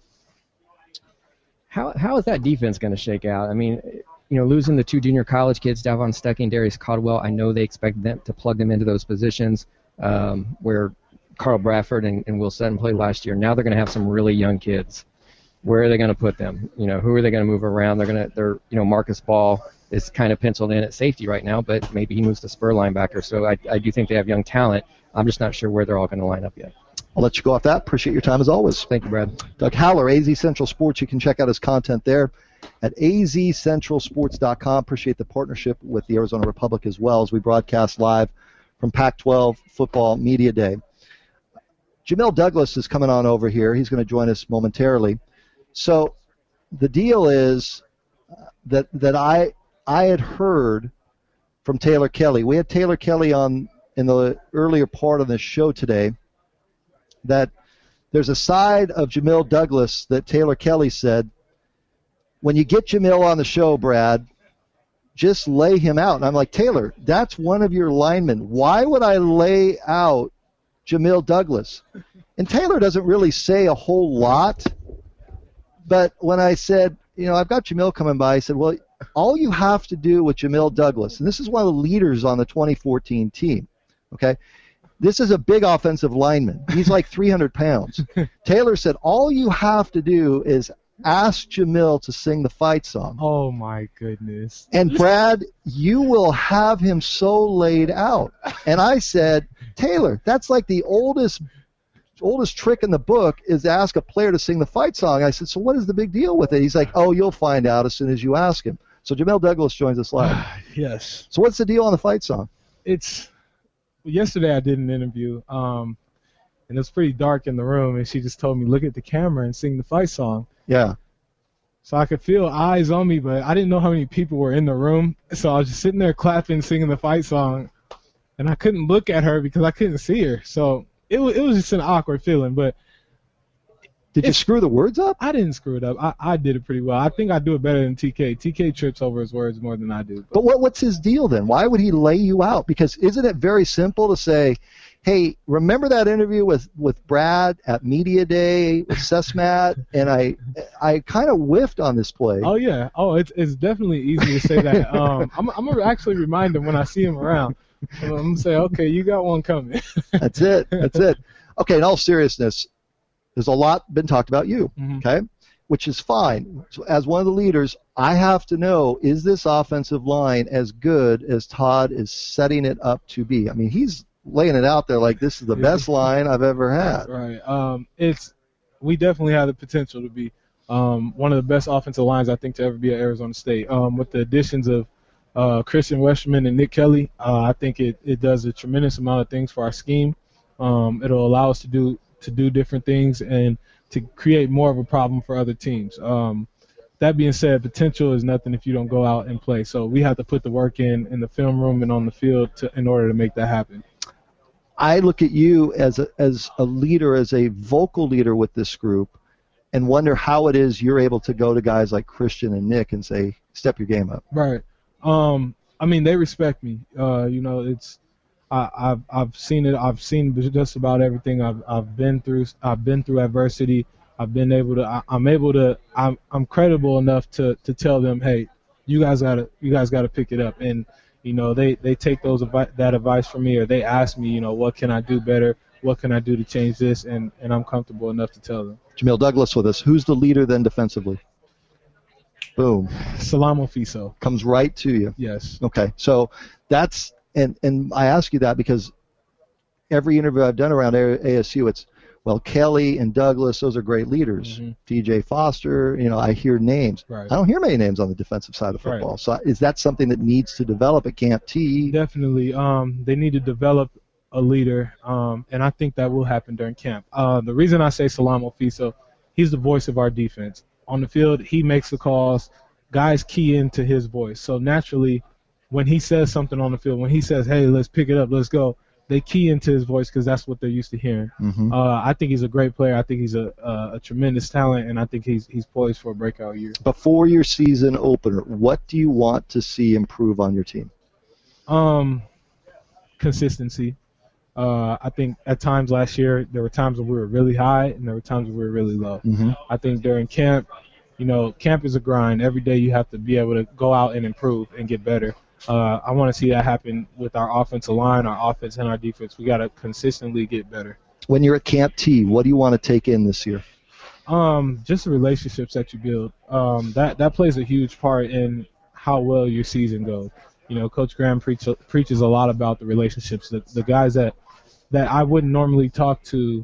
Speaker 10: How is that defense going to shake out? I mean, losing the 2 junior college kids, Davon Stuckey and Darius Caldwell, I know they expect them to plug them into those positions where Carl Bradford and Will Sutton played last year. Now they're going to have some really young kids. Where are they going to put them? Who are they going to move around? They're Marcus Ball is kind of penciled in at safety right now, but maybe he moves to spur linebacker. So I do think they have young talent. I'm just not sure where they're all going to line up yet.
Speaker 1: I'll let you go off that. Appreciate your time as always.
Speaker 10: Thank you, Brad.
Speaker 1: Doug Haller, AZ Central Sports. You can check out his content there at azcentralsports.com. Appreciate the partnership with the Arizona Republic as well as we broadcast live from Pac-12 Football Media Day. Jamil Douglas is coming on over here. He's going to join us momentarily. So the deal is that I had heard from Taylor Kelly. We had Taylor Kelly on in the earlier part of the show today, that there's a side of Jamil Douglas that Taylor Kelly said, when you get Jamil on the show, Brad, just lay him out. And I'm like, Taylor, that's one of your linemen. Why would I lay out Jamil Douglas? And Taylor doesn't really say a whole lot, but when I said, I've got Jamil coming by, he said, well, all you have to do with Jamil Douglas, and this is one of the leaders on the 2014 team, okay? This is a big offensive lineman. He's like 300 pounds. Taylor said, all you have to do is ask Jamil to sing the fight song.
Speaker 11: Oh, my goodness.
Speaker 1: And, Brad, you will have him so laid out. And I said, Taylor, that's like the oldest trick in the book is to ask a player to sing the fight song. I said, so what is the big deal with it? He's like, oh, you'll find out as soon as you ask him. So Jamil Douglas joins us live.
Speaker 11: Yes.
Speaker 1: So what's the deal on the fight song?
Speaker 11: Yesterday I did an interview, and it was pretty dark in the room, and she just told me, look at the camera and sing the fight song.
Speaker 1: Yeah.
Speaker 11: So I could feel eyes on me, but I didn't know how many people were in the room. So I was just sitting there clapping, singing the fight song, and I couldn't look at her because I couldn't see her. So it was just an awkward feeling. But
Speaker 1: did you screw the words up?
Speaker 11: I didn't screw it up. I did it pretty well. I think I do it better than TK. TK trips over his words more than I do.
Speaker 1: But what's his deal then? Why would he lay you out? Because isn't it very simple to say, hey, remember that interview with Brad at Media Day with Sesmat? And I kind of whiffed on this play.
Speaker 11: Oh, yeah. Oh, it's definitely easy to say that. I'm going to actually remind him when I see him around. I'm going to say, okay, you got one coming.
Speaker 1: That's it. Okay, in all seriousness, there's a lot been talked about you, okay, which is fine. So as one of the leaders, I have to know, is this offensive line as good as Todd is setting it up to be? I mean, he's laying it out there like this is the best line I've ever had.
Speaker 11: Right. We definitely have the potential to be one of the best offensive lines, I think, to ever be at Arizona State. With the additions of Christian Westerman and Nick Kelly, I think it does a tremendous amount of things for our scheme. It'll allow us to do different things and to create more of a problem for other teams. That being said, potential is nothing if you don't go out and play. So we have to put the work in the film room and on the field in order to make that happen.
Speaker 1: I look at you as a leader, as a vocal leader with this group, and wonder how it is you're able to go to guys like Christian and Nick and say, step your game up.
Speaker 11: Right. I mean, they respect me. I've seen it. I've seen just about everything. I've been through adversity. I'm credible enough to tell them, hey, you guys gotta pick it up. And they take that advice from me, or they ask me, what can I do better? What can I do to change this? And I'm comfortable enough to tell them.
Speaker 1: Jamil Douglas with us. Who's the leader then defensively? Boom.
Speaker 11: Salam Ofiso.
Speaker 1: Comes right to you.
Speaker 11: Yes.
Speaker 1: Okay. So that's and I ask you that because every interview I've done around ASU, it's, well, Kelly and Douglas, those are great leaders. DJ Foster, I hear names.
Speaker 11: Right.
Speaker 1: I don't hear many names on the defensive side of football. Right. So is that something that needs to develop at Camp T?
Speaker 11: Definitely. They need to develop a leader, and I think that will happen during camp. The reason I say Salam Ofiso, he's the voice of our defense. On the field, he makes the calls. Guys key into his voice. So naturally, when he says something on the field, when he says, hey, let's pick it up, let's go, they key into his voice because that's what they're used to hearing. I think he's a great player. I think he's a tremendous talent, and I think he's poised for a breakout year.
Speaker 1: Before your season opener, what do you want to see improve on your team?
Speaker 11: Consistency. I think at times last year there were times when we were really high and there were times when we were really low. I think during camp, camp is a grind. Every day you have to be able to go out and improve and get better. I want to see that happen with our offensive line, our offense, and our defense. We got to consistently get better.
Speaker 1: When you're at Camp T, what do you want to take in this year?
Speaker 11: Just the relationships that you build. That plays a huge part in how well your season goes. Coach Graham preaches a lot about the relationships. The guys that I wouldn't normally talk to,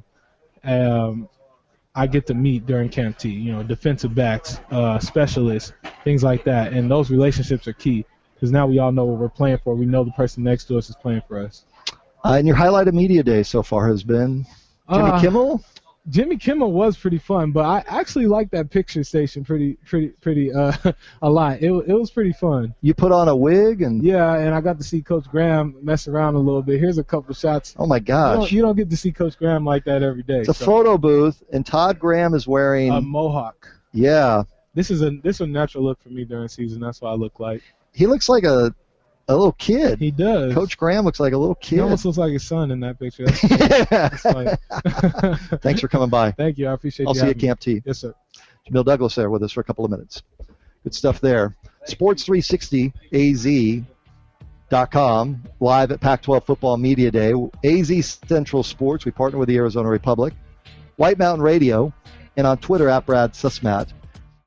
Speaker 11: I get to meet during Camp T. Defensive backs, specialists, things like that. And those relationships are key because now we all know what we're playing for. We know the person next to us is playing for us. And
Speaker 1: your highlight of media day so far has been Jimmy Kimmel?
Speaker 11: Jimmy Kimmel was pretty fun, but I actually liked that picture station pretty a lot. It was pretty fun.
Speaker 1: You put on a wig and
Speaker 11: I got to see Coach Graham mess around a little bit. Here's a couple shots.
Speaker 1: Oh my gosh!
Speaker 11: You don't get to see Coach Graham like that every day.
Speaker 1: It's a photo booth, and Todd Graham is wearing
Speaker 11: a mohawk.
Speaker 1: Yeah.
Speaker 11: This is a natural look for me during season. That's what I look like.
Speaker 1: He looks like a little kid.
Speaker 11: He does.
Speaker 1: Coach Graham looks like a little kid.
Speaker 11: He almost looks like his son in that picture. That's funny.
Speaker 1: Thanks for coming by.
Speaker 11: Thank you. I appreciate
Speaker 1: I'll
Speaker 11: you.
Speaker 1: See you at Camp T.
Speaker 11: Yes, sir.
Speaker 1: Jamil Douglas there with us for a couple of minutes. Good stuff there. Sports360az.com, live at Pac-12 Football Media Day. AZ Central Sports, we partner with the Arizona Republic. White Mountain Radio, and on Twitter at Brad Sesmat.